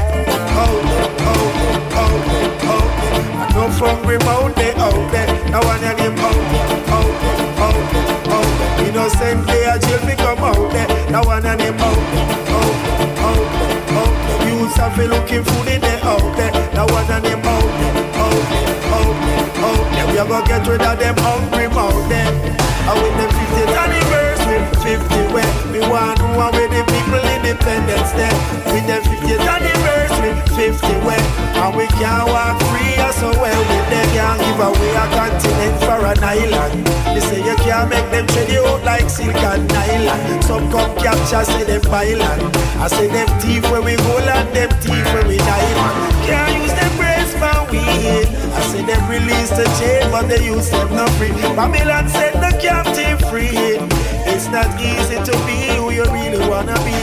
I know from remote they out there. Now one of them out there. Innocent day a jail me come out there. Now one of them out there. Youths have been looking food in there out there. Now one of them out there. We are gonna get rid of them hungry mouth there. And with the 50th anniversary, 50 when we want to know where the people Independence Day. With the 50th anniversary, 50 when and we can't walk free so well with them. Can't give away a continent for an island. They say you can't make them trade you out like silk and nylon. Some come capture, say them violent. I say them thief where we go and them thief where we diamond. Can't use them brains for weed. I say them release the chain but they use them not free. Babylon set the captive free. It's not easy to be who you really wanna be.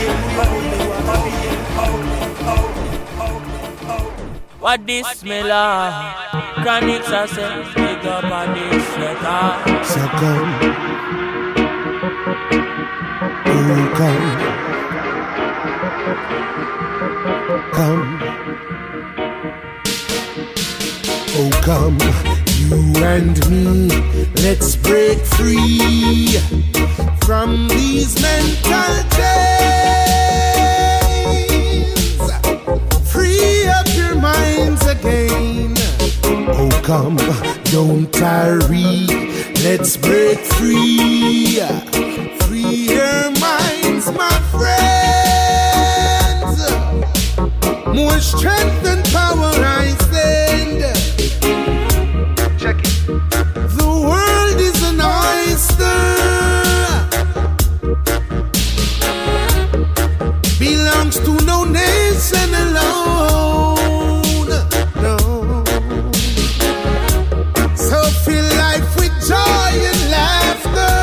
What this Miller? Chronics are saying, big up on this letter. So come, oh come, oh come, you and me, let's break free from these mental chains. Free up your minds again. Oh come, don't tarry, let's break free. Free your minds, my friends. More strength and power I send. Check it. The world is an oyster, belongs to no nation alone. No. So fill life with joy and laughter.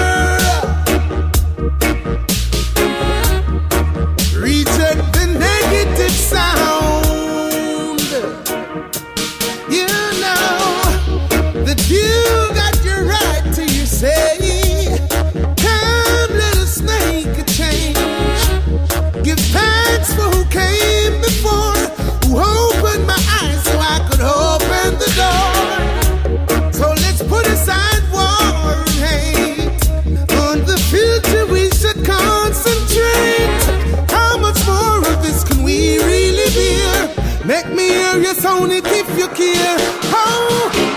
Reject the negative sound. You know that you got your right to your say. Come, let us make a change. Give thanks for who came before, who opened my eyes so I could open the door. So let's put aside war and hate. On the future we should concentrate. How much more of this can we really bear? Make me hear your sound it if you care. Oh.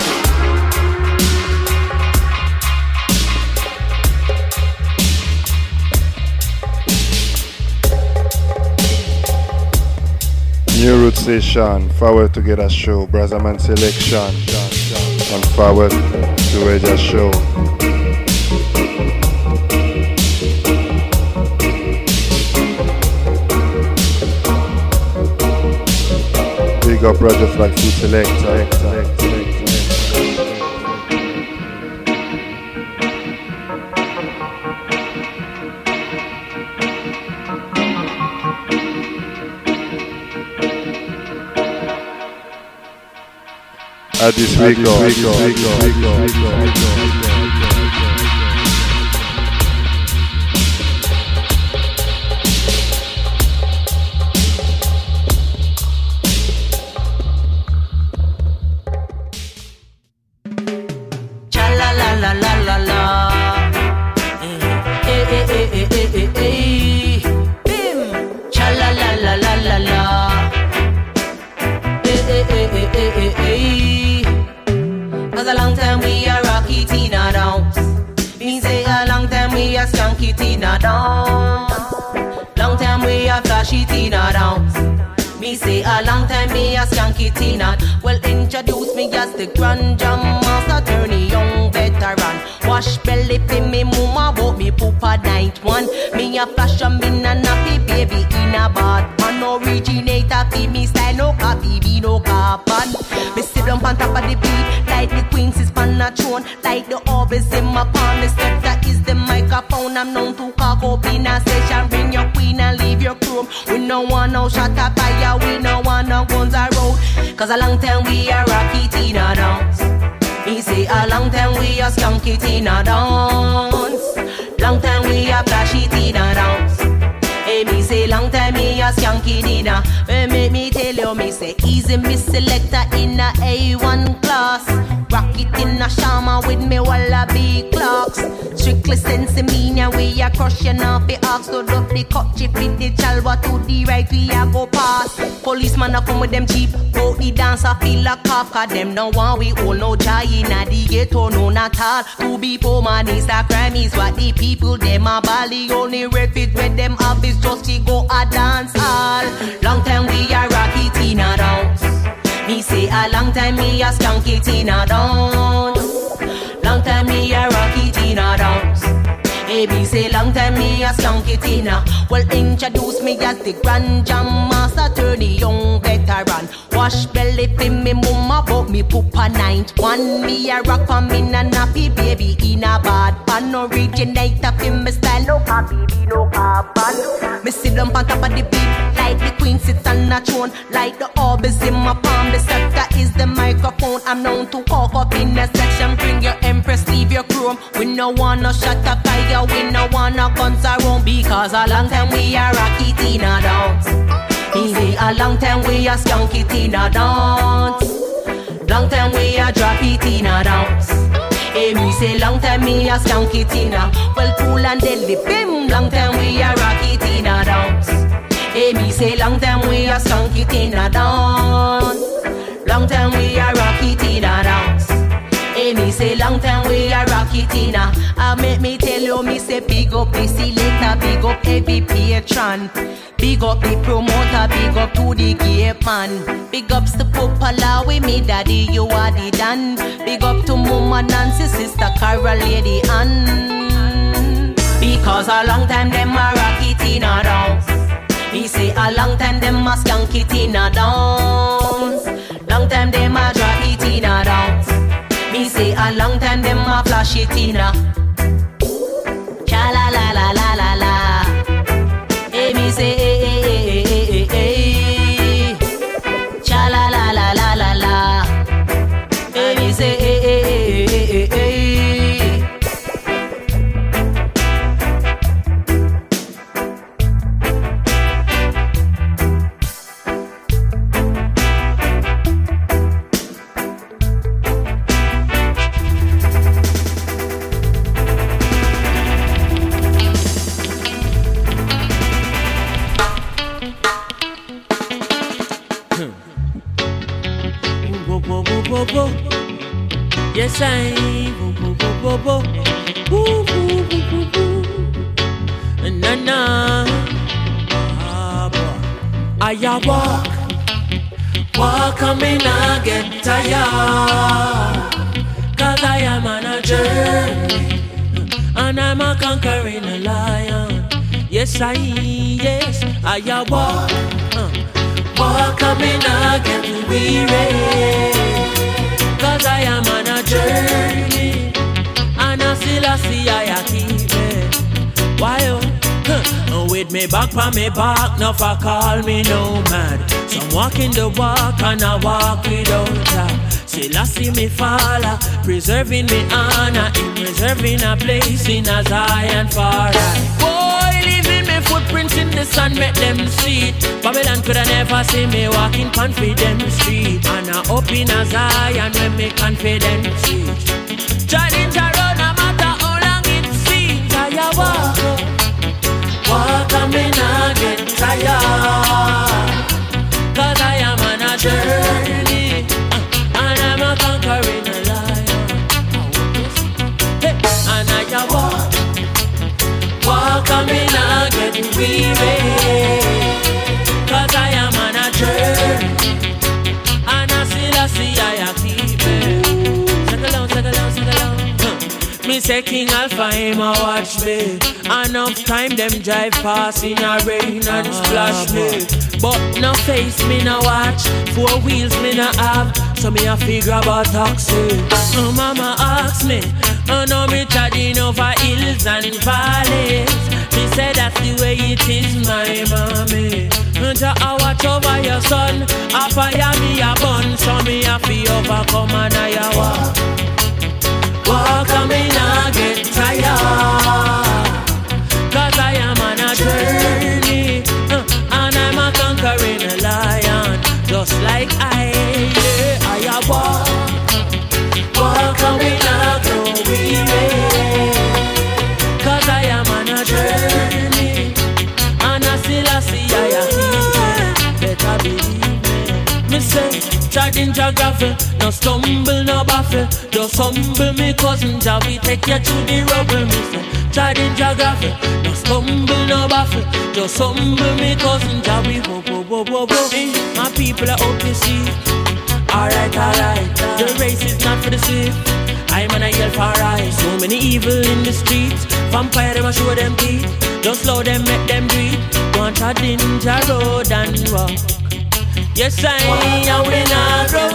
New Root Station, Forward Together Show, Brazaman Selection, and Forward to Radio Show. Big up Roger Flag Food Selector. Addis Record. Cha la la la la la la. Bim. Cha la la la la la la. Cause a long time we are rocky Tina downs. Means say a long time we are skanky Tina downs. Long a flash it in a dance. Me say a long time me a skank it in a. Well introduce me as the Grand Jam Master, turn a young veteran. Wash belly for me mama, but me poop a night one. Me a flash a me na nappy baby in a bad man. Originator fi me style, no copy, be no carbon. Me sit down on top of the beat, like the queens is on a throne, like the orbs in my palm. Me step that is the microphone. I'm known to cock up in a session. Bring your queen and leave your chrome. We no want no shot up fire, we no want no guns a road. Cause a long time we a rock it in a dance. Me say a long time we a skunk it in a dance. Long time we a flash it in a dance. Hey, me say long time me a skunk it in a. Make me tell you, me say easy me selector in a A1 class. Rock it in a shama with me wallaby clocks. Strictly sense me now we a crushing off the ox. Load up the cup chip with the chalwa to the right we a go past. Policeman a come with them jeep. Go the dancer feel a cough. Cause them no one we all no joy in a the ghetto no not all. To be poor man is a crime is what the people them a bally. Only refuge with them up is just to go a dance hall. Long time we a rock it in a dance. Me say a long time me a skunk it in a dance. Long time me a rock it in a dance. Hey, me say long time me a skunk it in a. Well introduce me as the Grand Jam Master, turn a young veteran. Wash belly for me mama, but me poop a night one. Me a rock for me na nappy baby in a bad pan. Originator for me style, no copy, no carbon. Me sit down on top of the beat, like the queen sits on a throne, like the orbs in my palm. The scepter is the microphone. I'm known to cock up in a section. Bring your empress, leave your chrome. We no wanna shut up fire, we no wanna guns around. Because a long time we a rock it in a dance. Me say a long time we a skunk it in a dance. Long time we a drop it in a dance. Hey, me say long time me a skunk it in a. Well cool and deadly bim. Long time we a rock it in a dance. Hey, me say long time we a skunk it in a dance. Long time we a rock it in a dance. Hey, me say long time we a rock it in a. Make me tell you, me say big up the selector, big up every patron. Big up the promoter, big up to the gate man. Big ups to Popala with me daddy, you are the Dan. Big up to Mama Nancy, sister Carol, Lady Ann. Because a long time them a rock it in a dance. Me say a long time them a skunk it in a dance. Long time them a drop it in a dance. Me say a long time them a flash it in a. Cha la la la la la la. Hey, me say hey, hey, hey, hey, hey, hey. Cha la la la la la la. Hey, me say hey, hey, hey, hey, hey, hey. Yes, I na na. I walk, and me not get tired. Cause I am on a journey, and I'm a conquering a lion. Yes, I walk, and me not get weary. Cause I am on a journey, and I still see I keep it. Why with me back from me back, no for call me nomad. So I'm walking the walk and I walk without that. Still I see me follow, preserving me honor, in preserving a place in a Zion far right. Boy, leaving me footprints in the sun, make them see it. Babylon coulda never see me walking confident street. And I up in a Zion when me confident see. Challenge around no matter how long it seems. I walk and me not get tired. Cause I am on a journey, and I'm a conquering a lion. Hey, and I walk and me not get weary. say King Alpha him a watch me. Enough time them drive past in a rain and splash me. But no face me no watch, 4 wheels me no have, so me a figure about taxi. Mama asks me, oh no me treading over hills and valleys. Me say that's the way it is, my mommy. Jah a watch over your son, a fire me a bun, so me a fi overcome and I a walk. Walk and me nah get tired, cause I am on a journey, and I'm a conquering lion, just like I a walk. Walk and me nah grow weary, cause I am on a journey, and I still see I better believe me. Me say, charging geography, no stumble, no baffle. Just humble me cousin, Jah we take you to the rubble. Me say, charging geography, no stumble, no baffle. Just humble me cousin, Jah we wo. My people are out to see. Alright, the race is not for the swift. I'm on a yell for rise. So many evil in the streets. Vampire them a show them teeth. Just slow them, make them breathe. Want a danger road and walk. Yes, I will not grow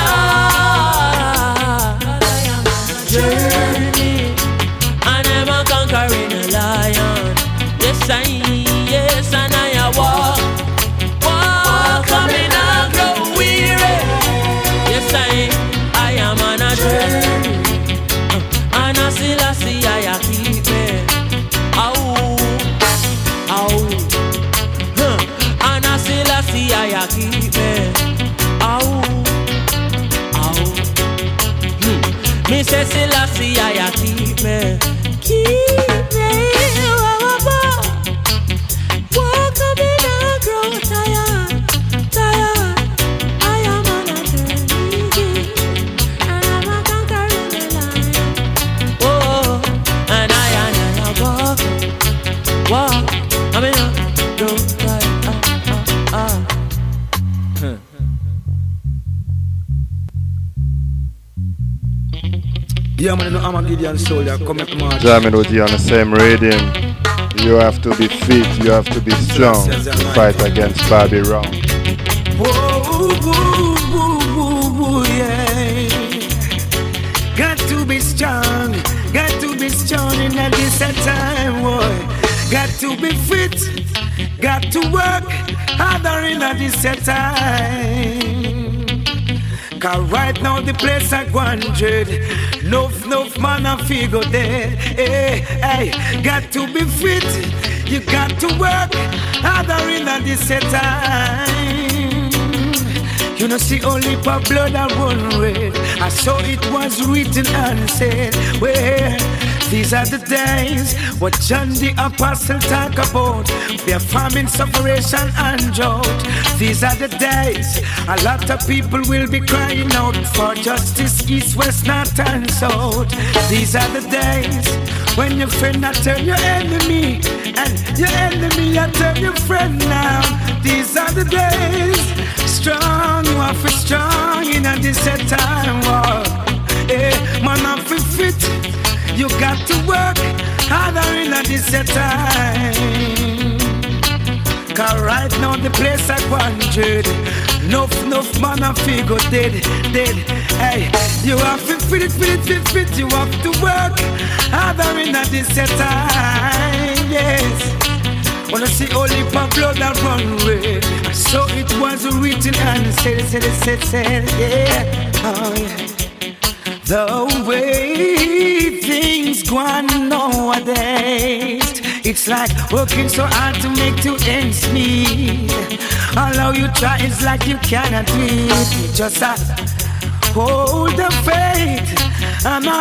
tired. Journey, and I'm a conquering lion. Yes, and I walk. Come in and grow weary. Yes, I am on a journey, and I still see I keep me. And I still see I keep me. Me say still see I keep me. Keep me. Walk up in and grow tired. I am on a journey, and I'm a conquering lion. Oh, and I walk. I mean, grow tired. Yeah, man, I'm a Gideon soldier. Come up, man. Jamming with you on the same rhythm. You have to be fit, you have to be strong to fight against Bobby Wrong. Whoa, yeah. Got to be strong in this time, boy. Got to be fit, got to work harder in this time. Cause right now the place I wanted, enough man I figure dead. Hey, got to be fit, you got to work harder in this time. You know, see only for blood I run red. I saw it was written and said, well, these are the days what John the Apostle talk about. Their famine, separation and drought. These are the days a lot of people will be crying out for justice, east, west, north and south. These are the days when your friend I turn your enemy, and your enemy I turn your friend now. These are the days, strong, you are for strong in this time war. Man, I'm for fit. You got to work harder in this time. Cause right now the place I wanted, enough man I figure dead. Hey, you have to fit. You have to work harder in this time. Yes. Wanna see only for blood that run red. So it was written and said, yeah. Oh yeah. The way things go on nowadays, it's like working so hard to make 2 ends meet. Although you try, it's like you cannot do it. You just have hold the faith. I'm a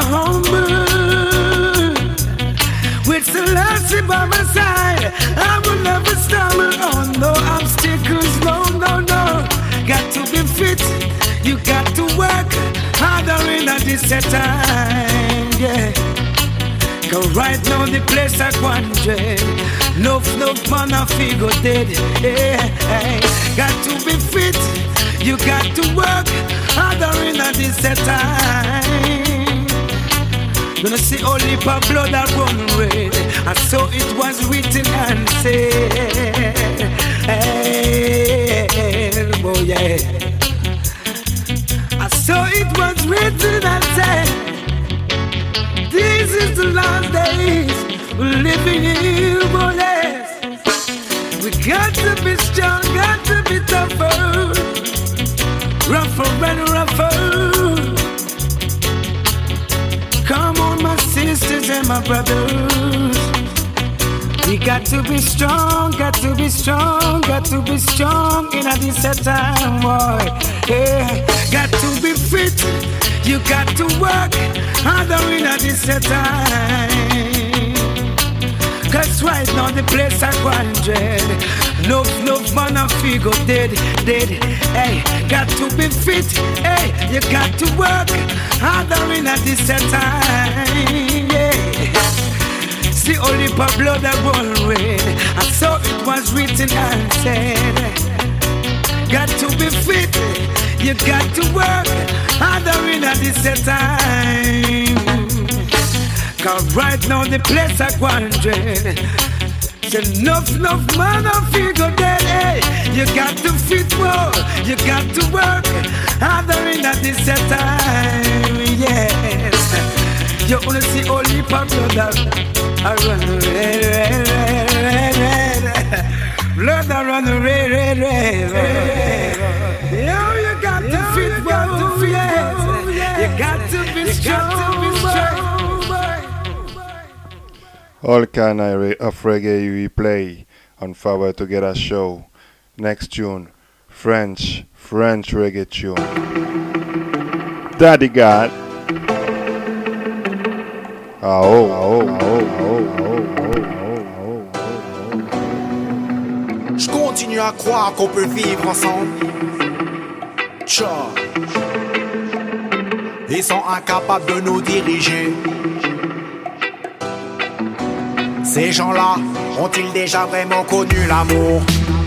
humble with Selassie by my side. I will never stumble on no obstacles, no. Got to be fit, you got to work harder in this time, yeah. Cause right now the place I wanted, enough man I figure dead, yeah. Got to be fit, you got to work harder in this time. Gonna see only for blood that run red. And so it was written and said, oh yeah. And so it was written and said, this is the last days we're living in, oh yes. We got to be strong, got to be tougher, rougher and rougher. Come on, my sisters and my brothers. We got to be strong, got to be strong, got to be strong in a this time, boy. Yeah, got to be fit. You got to work harder in a this time. Cause right now the place are 100. No man of figure dead. Hey, got to be fit. Hey, you got to work harder in a this time. Yeah. See only for blood that run red. And so it was written and said, got to be fit. You got to work harder in a this time. Cause right now the place are 100. Enough man of figure dead. Hey, you got to fit more. You got to work harder in a this time. Yes. You wanna see only for blood I run red. Blood I run red. Yo, you got to fit more. You got to be strong. All kind of reggae we play on Forward Together show. Next tune, French reggae tune. Daddy God. Je continue à croire qu'on peut vivre ensemble. Tcha. Ils sont incapables de nous diriger. Ces gens-là ont-ils déjà vraiment connu l'amour?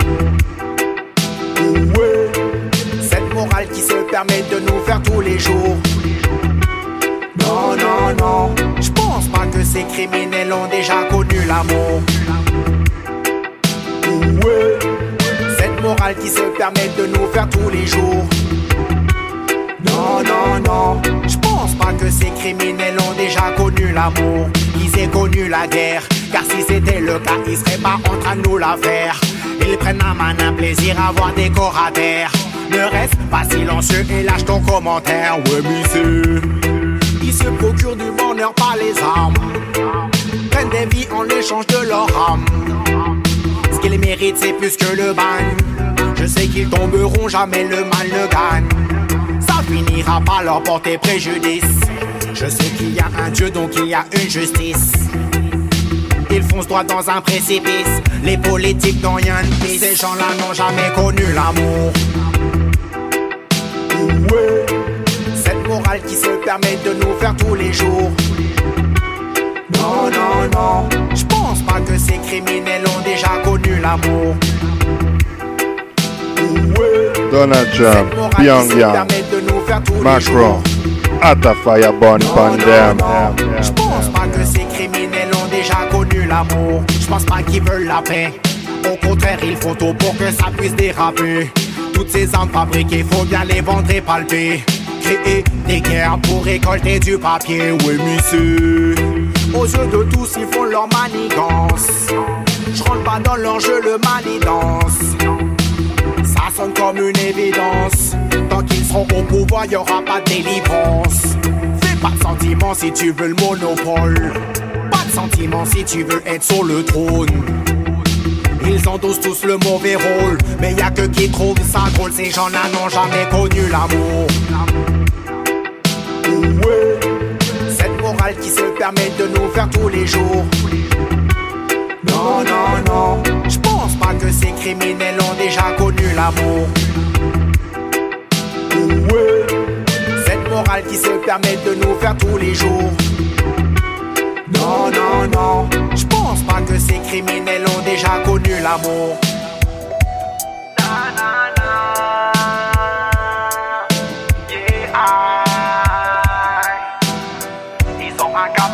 Ouais. Cette morale qui se permet de nous faire tous les jours. Non, je pense pas que ces criminels ont déjà connu l'amour. Ouais. Cette morale qui se permet de nous faire tous les jours. Non, je pense pas que ces criminels ont déjà connu l'amour. Ils aient connu la guerre, car si c'était le cas, ils seraient pas en train de nous la faire. Ils prennent à main un plaisir à voir des corps à terre. Ne reste pas silencieux et lâche ton commentaire. Ouais, monsieur. Ils se procurent du bonheur par les armes, prennent des vies en échange de leur âme. Ce qu'ils méritent, c'est plus que le ban. Je sais qu'ils tomberont, jamais le mal ne gagne. Ça finira par leur porter préjudice. Je sais qu'il y a un Dieu, donc il y a une justice. Ils foncent droit dans un précipice. Les politiques n'ont rien de pire. Ces gens-là n'ont jamais connu l'amour. Ouais. Cette morale qui se permet de nous faire tous les jours. Non, je pense pas que ces criminels ont déjà connu l'amour. Ouais. Donald Trump, Pyongyang, Macron, Atafaya Bon Pandem. Je pense pas que ces criminels ont déjà connu l'amour. Je pense pas qu'ils veulent la paix. Au contraire, il faut tout pour que ça puisse déraper. Toutes ces armes fabriquées, faut bien les vendre et palper. Créer des guerres pour récolter du papier. Oui, monsieur. Aux yeux de tous, ils font leur manigance. Je rentre pas dans leur jeu, le manidance. Ça sonne comme une évidence. Tant qu'ils seront au pouvoir, y'aura pas de délivrance. Fais pas de sentiments si tu veux le monopole. Pas de sentiments si tu veux être sur le trône. Ils endossent tous le mauvais rôle, mais y'a que qui trouve ça drôle. Ces gens-là n'ont jamais connu l'amour. Ouais. Cette morale qui se permet de nous faire tous les jours. Non, je pense pas que ces criminels ont déjà connu l'amour. Ouais. Cette morale qui se permet de nous faire tous les jours. Non, je pense pas que ces criminels ont déjà connu l'amour. Ils sont incapables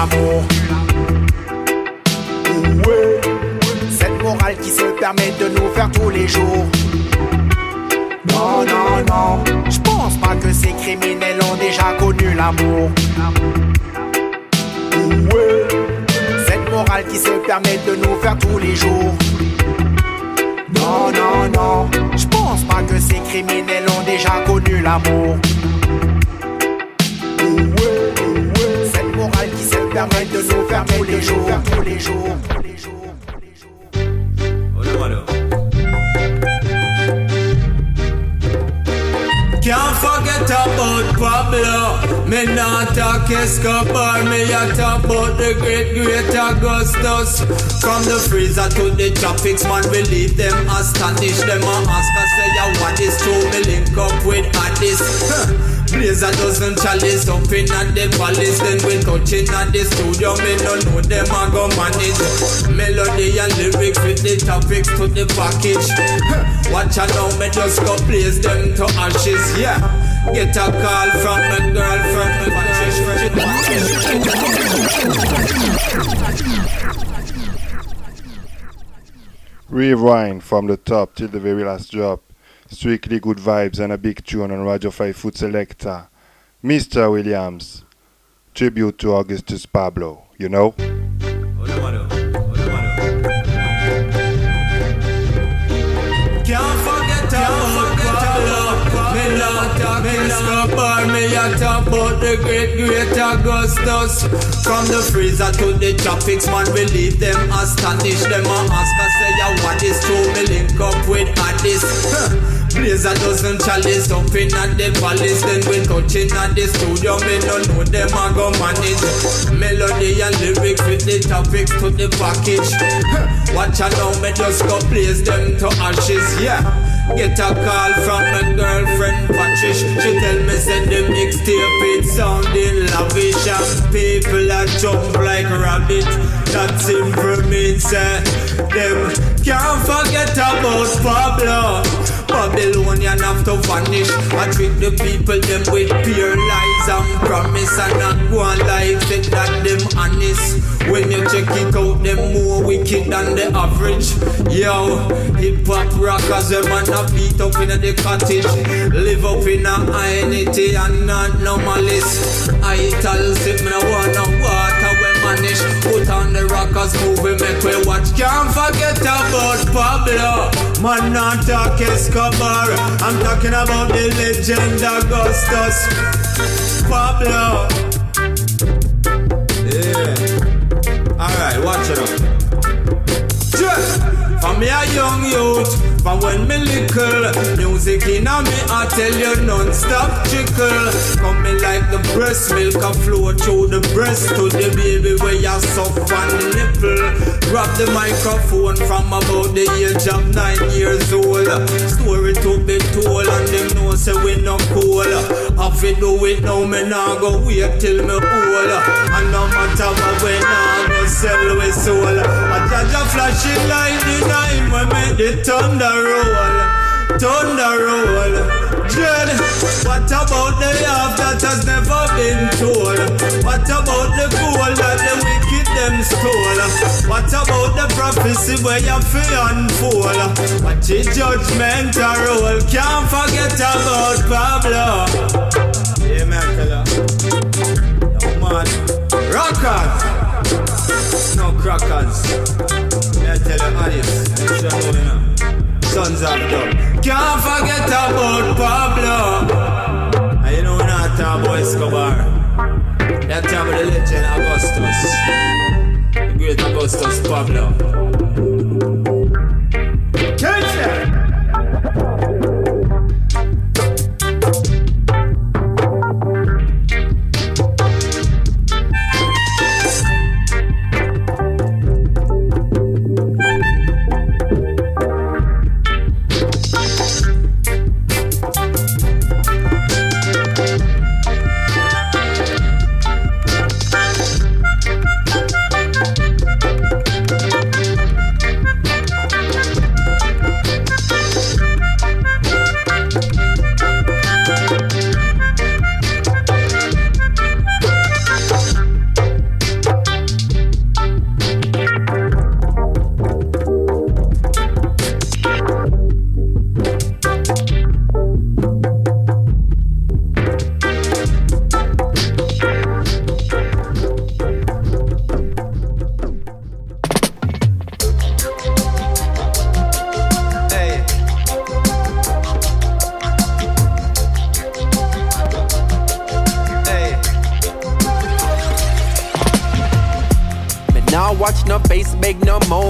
l'amour. Ouais. Cette morale qui se permet de nous faire tous les jours. Non, non, non, je pense pas que ces criminels ont déjà connu l'amour. Ouais. Cette morale qui se permet de nous faire tous les jours. Non, non, non, je pense pas que ces criminels ont déjà connu l'amour. Cette morale qui se permet de nous faire tous les jours, tous les jours, tous les jours. Can't forget about Pablo. Me not talk Escobar. Me a talk about the great Augustus. From the freezer to the tropics, man, we leave them astonished. Them a ask us say, yeah, what is true? Me link up with Addis. Blaze a dozen chalice up in at the palace. Then we touching at the studio. Me no know them a go manage. Melody and lyrics with the topics to the package. Watch out now, me just go place them to ashes. Yeah, get a call from my girlfriend. Rewind from the top till the very last drop. Strictly good vibes and a big tune on Radio 5 Food Selector. Mr. Williams. Tribute to Augustus Pablo, you know? Can't forget about Pablo. Me not talk Escobar. Me a talk about the great Augustus. From the freezer to the tropics, man, we leave them astonished. Them a ask us say, yeah, what is true? Me link up with Addis. Blaze a dozen chalice up in at the palace. Then we touching at the studio. Me no know them a go manage. Melody and lyrics with the topics to the package. Watch out now, me just go place them to ashes. Yeah, get a call from my girlfriend Patrish. She tell me send the mixtape it sounding lavish. And people a jump like rabbit. That simple means them can't forget about Pablo. Babylonian have to vanish. I treat the people them with pure lies and promise. And not go on like say that them honest. When you check it out, them more wicked than the average. Yo, hip-hop rockers, them man a beat up in the cottage. Live up in a identity and not no malice. I tell sip me no want no water when vanish. Put on the rockers movie, make we watch. Can't forget about Pablo. Man not talk Escobar. I'm talking about the legend Augustus Pablo. Yeah. Alright, watch it up. From me a young youth, from when me little, music in a me, I tell you non-stop trickle. Come me like the breast milk a flow through the breast to the baby where you suck on the nipple. Grab the microphone from about the age of 9 years old. Story to be told and them know say we no cool. Have to do it now, me nah go wait till me old. And no matter what we nah go sell we soul. A judge a flashing light in time when make the thunder roll. Thunder roll. Dread. What about the half that has never been told? What about the gold that the wicked them stole? What about the prophecy where you feel unfold? What the judgment a roll? Can't forget about Pablo. Yeah, man, killer. No man. Rockers. No crackers. I tell you honest. Sons of dub. Can't forget about Pablo. And you know not talk about Escobar. That time with the legend Augustus. The great Augustus Pablo. Catch it!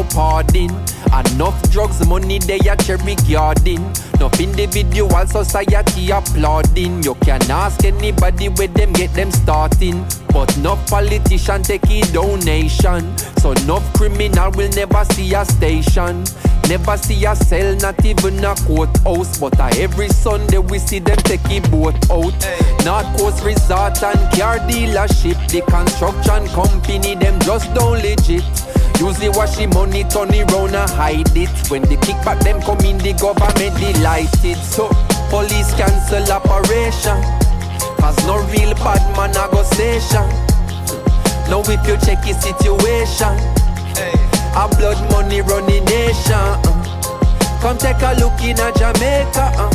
no pardon. Enough drugs, money, they a cherry garden. Enough individual society applauding. You can ask anybody where them get them starting. But no politician take a donation. So no criminal will never see a station. Never see a cell, not even a courthouse. But every Sunday we see them take a boat out. North Coast Resort and car dealership. The construction company, them just don't legit. Usually wash the money, turn it round and hide it. When the kickback them come in, the government delighted. So police cancel operation, cause no real bad man a go station. Now if you check the situation, a blood money running nation. Come take a look in a Jamaica.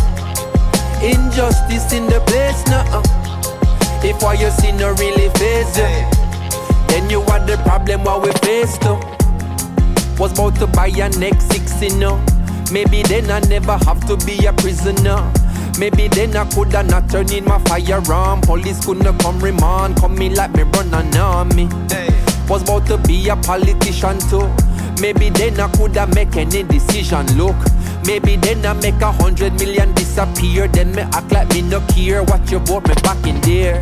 Injustice in the place now. If what you see no really face you, then you are the problem what we face too. Was about to buy a next 60 now. Maybe then I never have to be a prisoner. Maybe then I coulda not turned in my firearm. Police couldn't come remand, come in like me run an army. Was about to be a politician too. Maybe then I coulda make any decision. Look, maybe then I make 100 million disappear. Then me act like me no care what you bought me back in there.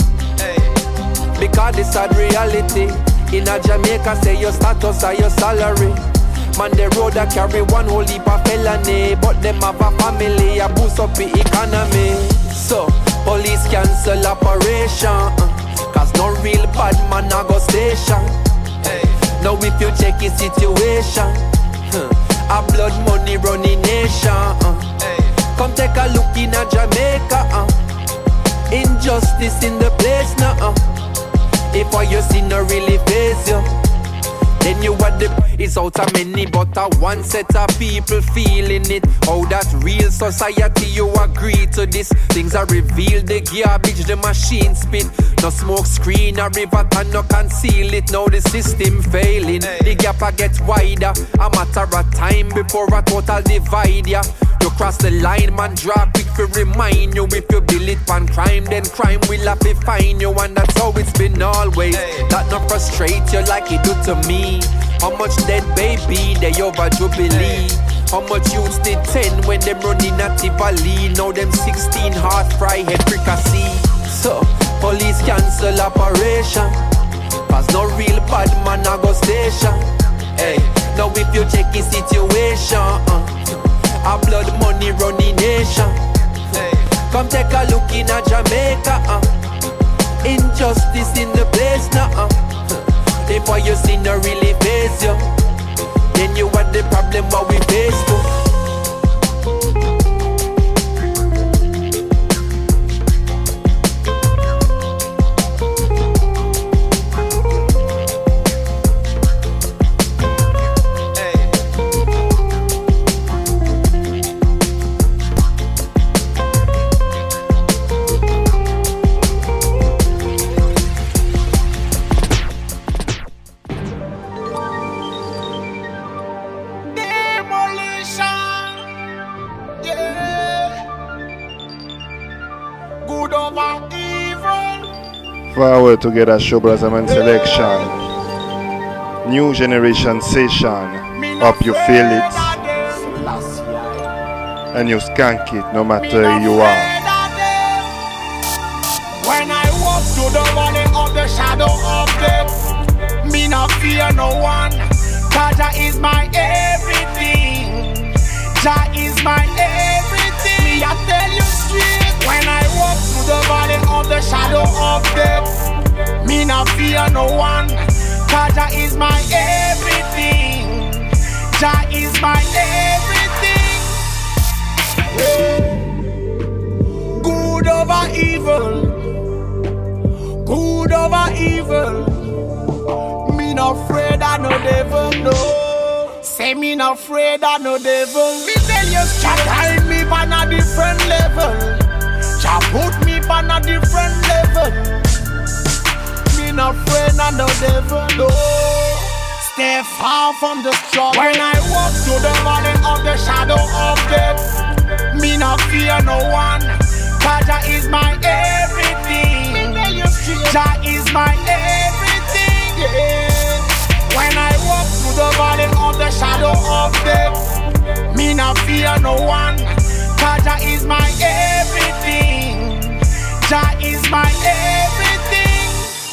Because this sad reality. In a Jamaica say your status or your salary. Man the road a carry one whole heap of felony. But them have a family, a boost up the economy. So, police cancel operation, cause no real bad man a go station. Now if you check the situation, a blood money running nation. Come take a look in a Jamaica. Injustice in the place now. If what you see no really face you, then you are the it's out of many, but a one set of people feeling it. How that real society you agree to this. Things are revealed, the garbage, the machine spit. No smoke screen, a river and no conceal it. Now the system failing, the gap a get wider. A matter of time before a total divide ya. You cross the line, man, draw quick to remind you. If you build it on crime, then crime will have to find you. And that's how it's been always. That not frustrate you like it do to me. How much dead baby they over Jubilee? How much youths did 10 when them running at Tivoli? Now them 16 hard fry head fricassee. So, police cancel operation, cause no real bad man a go station. Hey, now if you check the situation, a blood money running nation. Come take a look in a Jamaica. Injustice in the place now. If what you see no really face you, then you are the problem what we face too. Forward together, show Brazaman selection. New generation session. Hope you feel it. And you skank it no matter who you are. When I walk through the valley of the shadow of death, me not fear no one. Jah is my everything. Jah is my everything. Me I tell you straight. When I walk through the valley of the shadow of death, me not fear no one. Jah is my everything. Jah is my everything. Good over evil. Good over evil. Me not afraid of no devil, no. Say me not afraid of no devil. Me tell you, Jah guide me on a different level. Jah put me on a different level. Me not afraid of no devil, no. Stay far from the struggle. When I walk through the valley of the shadow of death, me not fear no one. Jah is my everything. Jah is my everything. Yeah. When I walk through the valley of the shadow of death, me not fear no one. Jah is my everything. Jah is my everything.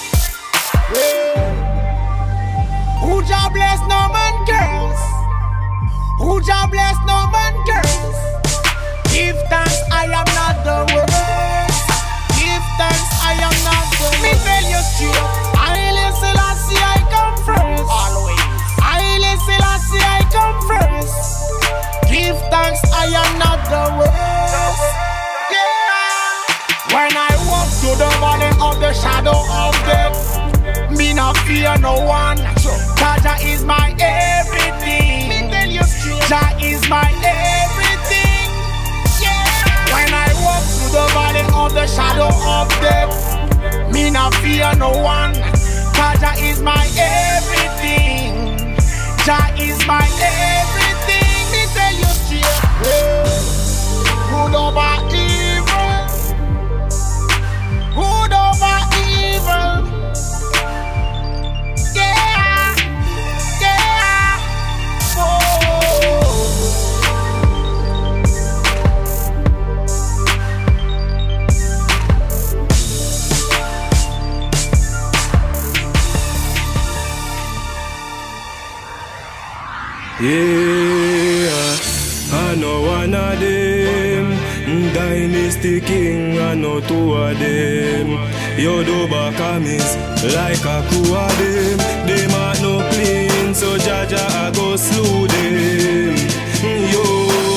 Who Jah bless no man curse. Who Jah bless no man curse. Give thanks, I am not the worst. Give thanks, I am not the worst. Me tell you straight, I Selassie, I come first. Always. I Selassie, I come first. Give thanks, I am not the worst. Yeah. When I walk through the valley of the shadow of death, me not fear no one. Jah is my everything. Jah is my everything. Yeah. When I walk through the valley of the shadow of death, me not fear no one. Jah is my everything. Jah is my everything. Me tell you straight. Good over evil. Good over evil. Yeah. Yeah. Yeah, I know one of them. Dynasty King, I know two of them. Yodoba comes like a crew of them. They might no clean, so Jaja I go slew them. Yo,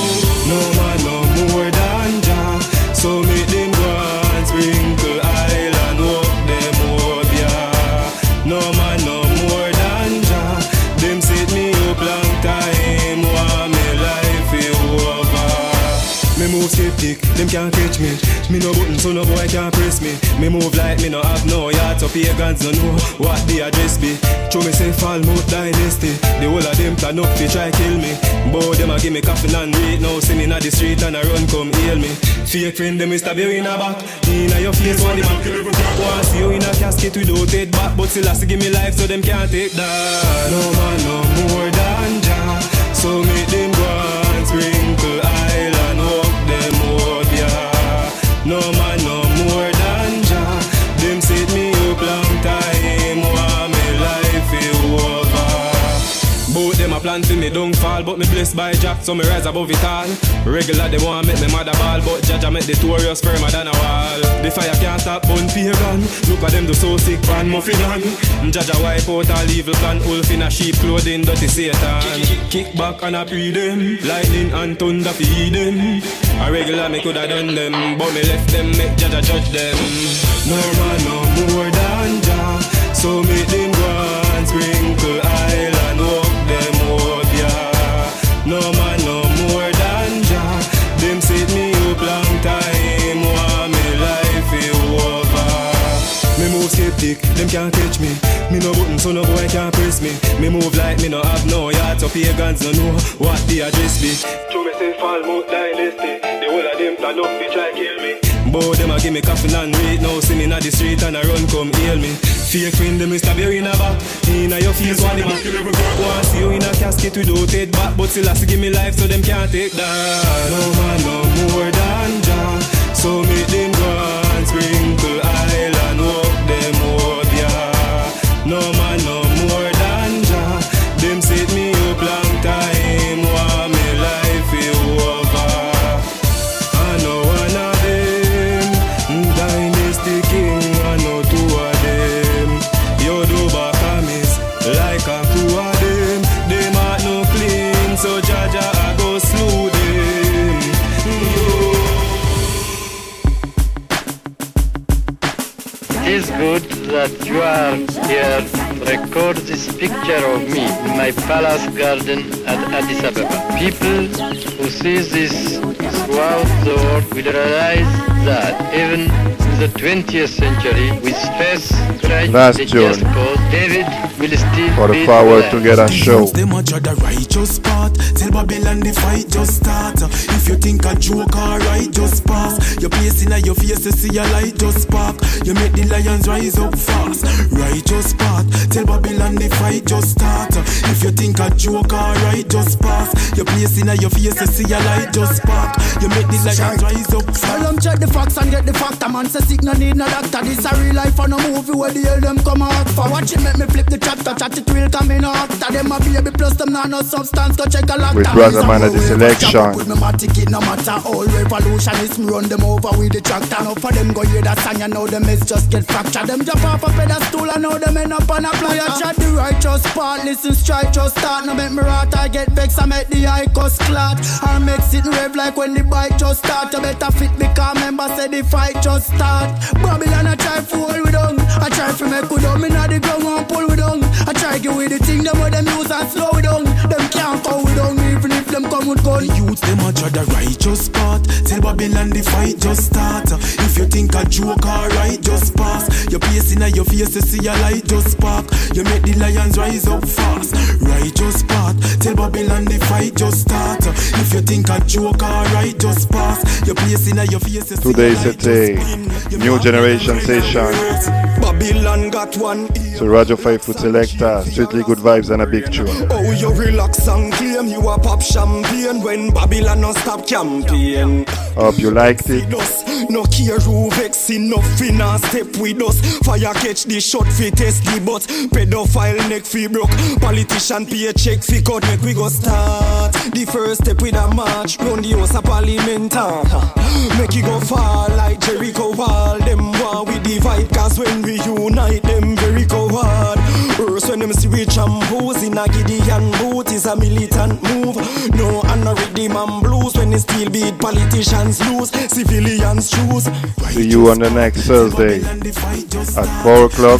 no man no more than Jah, so make them go and sprinkle island, walk them up, yeah. No man no more than Jah, them set me up long time, want me life is over. Me move skeptic, them can't catch me. Me no button so no boy can't press me. Me move like me no have no yard, so pagans no know what the address be. Show me say fall mouth dynasty. The whole of them plan up to try kill me. Boy them a give me coffin and rate. Now see me in the street and a run come heal me. Fake friend them stab you in a back, in a your face one man. Want see you in a casket without head back, but still has to give me life so them can't take that. No man no more than Jah, so make them go and sprinkle island, walk them up, yeah. No man no more than Jah, them set me up long time, want me life is over. Both them a plan for me don't fall, but me blessed by Jack, so me rise above it all. Regular they want make me mother ball, but Jaja make the Taurus firmer than a wall. The fire can't stop burn pagan. Look at them do so sick pan muffin on. Jaja wipe out all evil plan, wolf in a sheep clothing, dirty Satan. Kick back and I pre them, lightning and thunder feed them. A regular me coulda done them, but me left them make Jaja judge them. No man no more than Jah, so make them go and sprinkle island, walk them up, yeah. No man no more than Jah, them set me up long time, want me life is over. Me move skeptic, them can't catch me. Me no button so no boy can't press me. Me move like me no have no yard, so pagans no know what the address be. Show me say fall mouth dynasty. The whole of them plan up to try kill me. Boy them a give me coffin and rate. Now see me in the street and a run come heal me. Fake friend them stab you in a back, in a your face one man. Want see you in a casket without head back, but still has to give me life so them can't take that. No man no more than Jah, so make them go and sprinkle island, walk them up, yeah. No man no more than Jah, them set me up long time, want me life is over. I know one of them, Dynasty King, I know two of them. Yodoba comes like a crew of them. They might no clean, so Jaja I go slew them. It is good that you are here to record this picture of me in my palace garden at Addis Ababa. People who see this throughout the world will realize that even the 20th century with Fess, Christ, Last the tune Just Cause, David will still for the be Forward there. Together show. Them a judge the righteous part. Tell Babylon the fight just start. If you think a joke alright, just pass. Your place in your face to see a light just spark. You make the lions rise up fast. Righteous part. Tell Babylon the fight just start. If you think a joke alright, just pass. Your place in your face to see a light just spark. You make the lions rise up fast. Tell them check the facts and get the fact. A man say sick no need no doctor. This a real life and a movie where the hell them come out for. Watch it make me flip the chapter. Chat it will come in after. Them a baby plus them nah no substance. Go check a lot. With Brother Man at the selection. With me my ticket no matter. All revolutionists me run them over with the tractor. Now for them go hear that song you know them is just get fractured. Them jump off a pedestal and now them end up on a player. Chat the righteous part. Listen strike just start. No make me rot. I get vexed. I make the eye cuss clot. I make it rev like when the bike just start. You better fit me cause member say the fight just start. Babylon I try fool with them. I try to make with them. Inna the ground and pull with them. I try to with the thing them with them use and slow with them. Them can't go with them even if them come with gun. The youth them a judge the righteous part. Tell Babylon the fight just start. If you think a joke alright, just pass. Your place in your face to see a light just spark. You make the lions rise up fast. Righteous part. Tell Babylon the fight just start. If you think a joke alright, just pass. Your place in your face to see Today is a new generation session. Babylon got one. So Radio 5 Food Selector, strictly good vibes and a big tune. Oh, you relax and claim you a pop champagne when Babylon no stop campaign. Hope you liked it. No care who vex enough in a step with us. Fire catch the shot fi test the butt. Pedophile neck fi broke. Politician pay check fi cut. Make we go start the first step with a march round the house of parliament. Make it go far like Jericho wall. Them war we divide cause when we unite them very coward. First when them see we chambos in a Gideon boot is a militant move. No and ready man blues when they still beat politicians lose. Civilians choose. See you on the next Thursday at 4 o'clock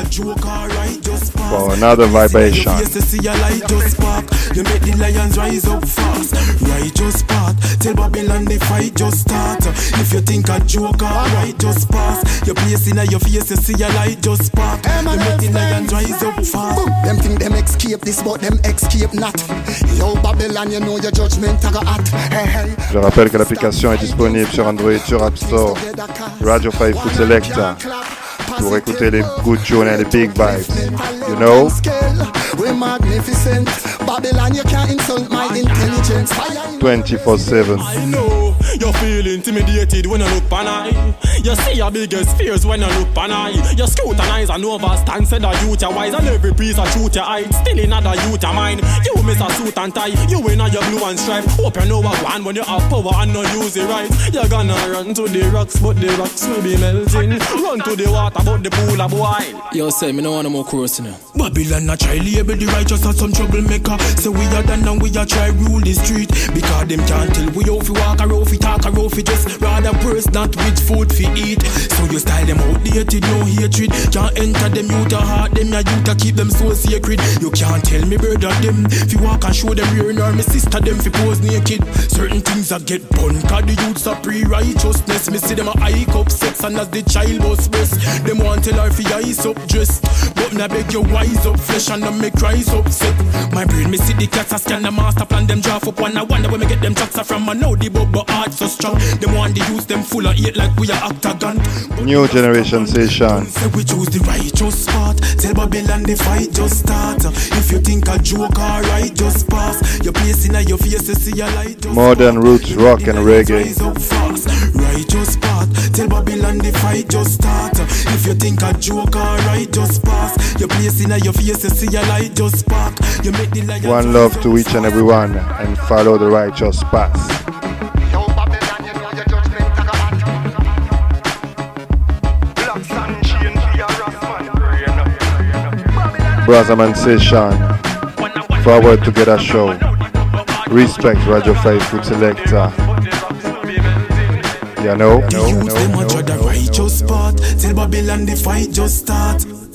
for another vibration. You make the lions rise up fast. Righteous part. Tell Babylon the fight just start. If you think a joke alright, just pass. Your place in your face to see a light just spark. You make the lions rise up fast. Them think them escape this but them escape not. Yo Babylon you know your judgment I got at. Hey hey. Je rappelle que l'application est disponible sur Android, sur App Store, Radio 5 Food Selector, pour écouter les good tunes et les big vibes. You know? We're magnificent. Babylon, you can't insult my intelligence. 24/7. I know you feel intimidated when you look pan eye. You see your biggest fears when you look pan eye. You scrutinize and overstand, said that youth are wise and every piece of truth you hide. Still in other youth of mine. You miss a suit and tie. You in your blue and stripe. Hope you know what one when you have power and not use it right. You're gonna run to the rocks, but the rocks will be melting. Run to the water, but the pool of boil. Yo, say me no want no more chorus now. Babylon a try label the righteous as some troublemaker. So we are done and we are try rule the street. Because them can't tell we how fi walk or how fi talk or how fi dress. Rather worse not with food fi eat. So you style them outdated, no hatred. Can't enter them youth a heart, them ya youth a keep them so sacred. You can't tell me brother them fi walk and show them rear nor me sister them fi pose naked. Certain things a get bun cause the youths a pre-righteousness. Me see them a hike up sex and as the child bust breast. Them want tell her fi ice up dress. But me beg you wise up flesh and them make rise upset. My brain me see the cats a scan the master plan them draft up one. I wonder where me get them tracks from. I know the bubble heart so strong. Them want to use them full of hate like we are octagon. New generation session. Say we choose the righteous part. Tell Babylon the fight just start. If you think a joke alright, just pass. Your place in your face to see a light. Modern roots, rock and reggae. Righteous part. Tell Babylon the fight just start. If you think a joke alright, just pass. Your place in your face to see a light just spark. You make the light. One love to each and every one and follow the righteous path. Brotherman Session, Forward Together show. Respect Radio 5 Food Selector. You know? The youth them a judge the righteous part. Tell Babylon the fight just start.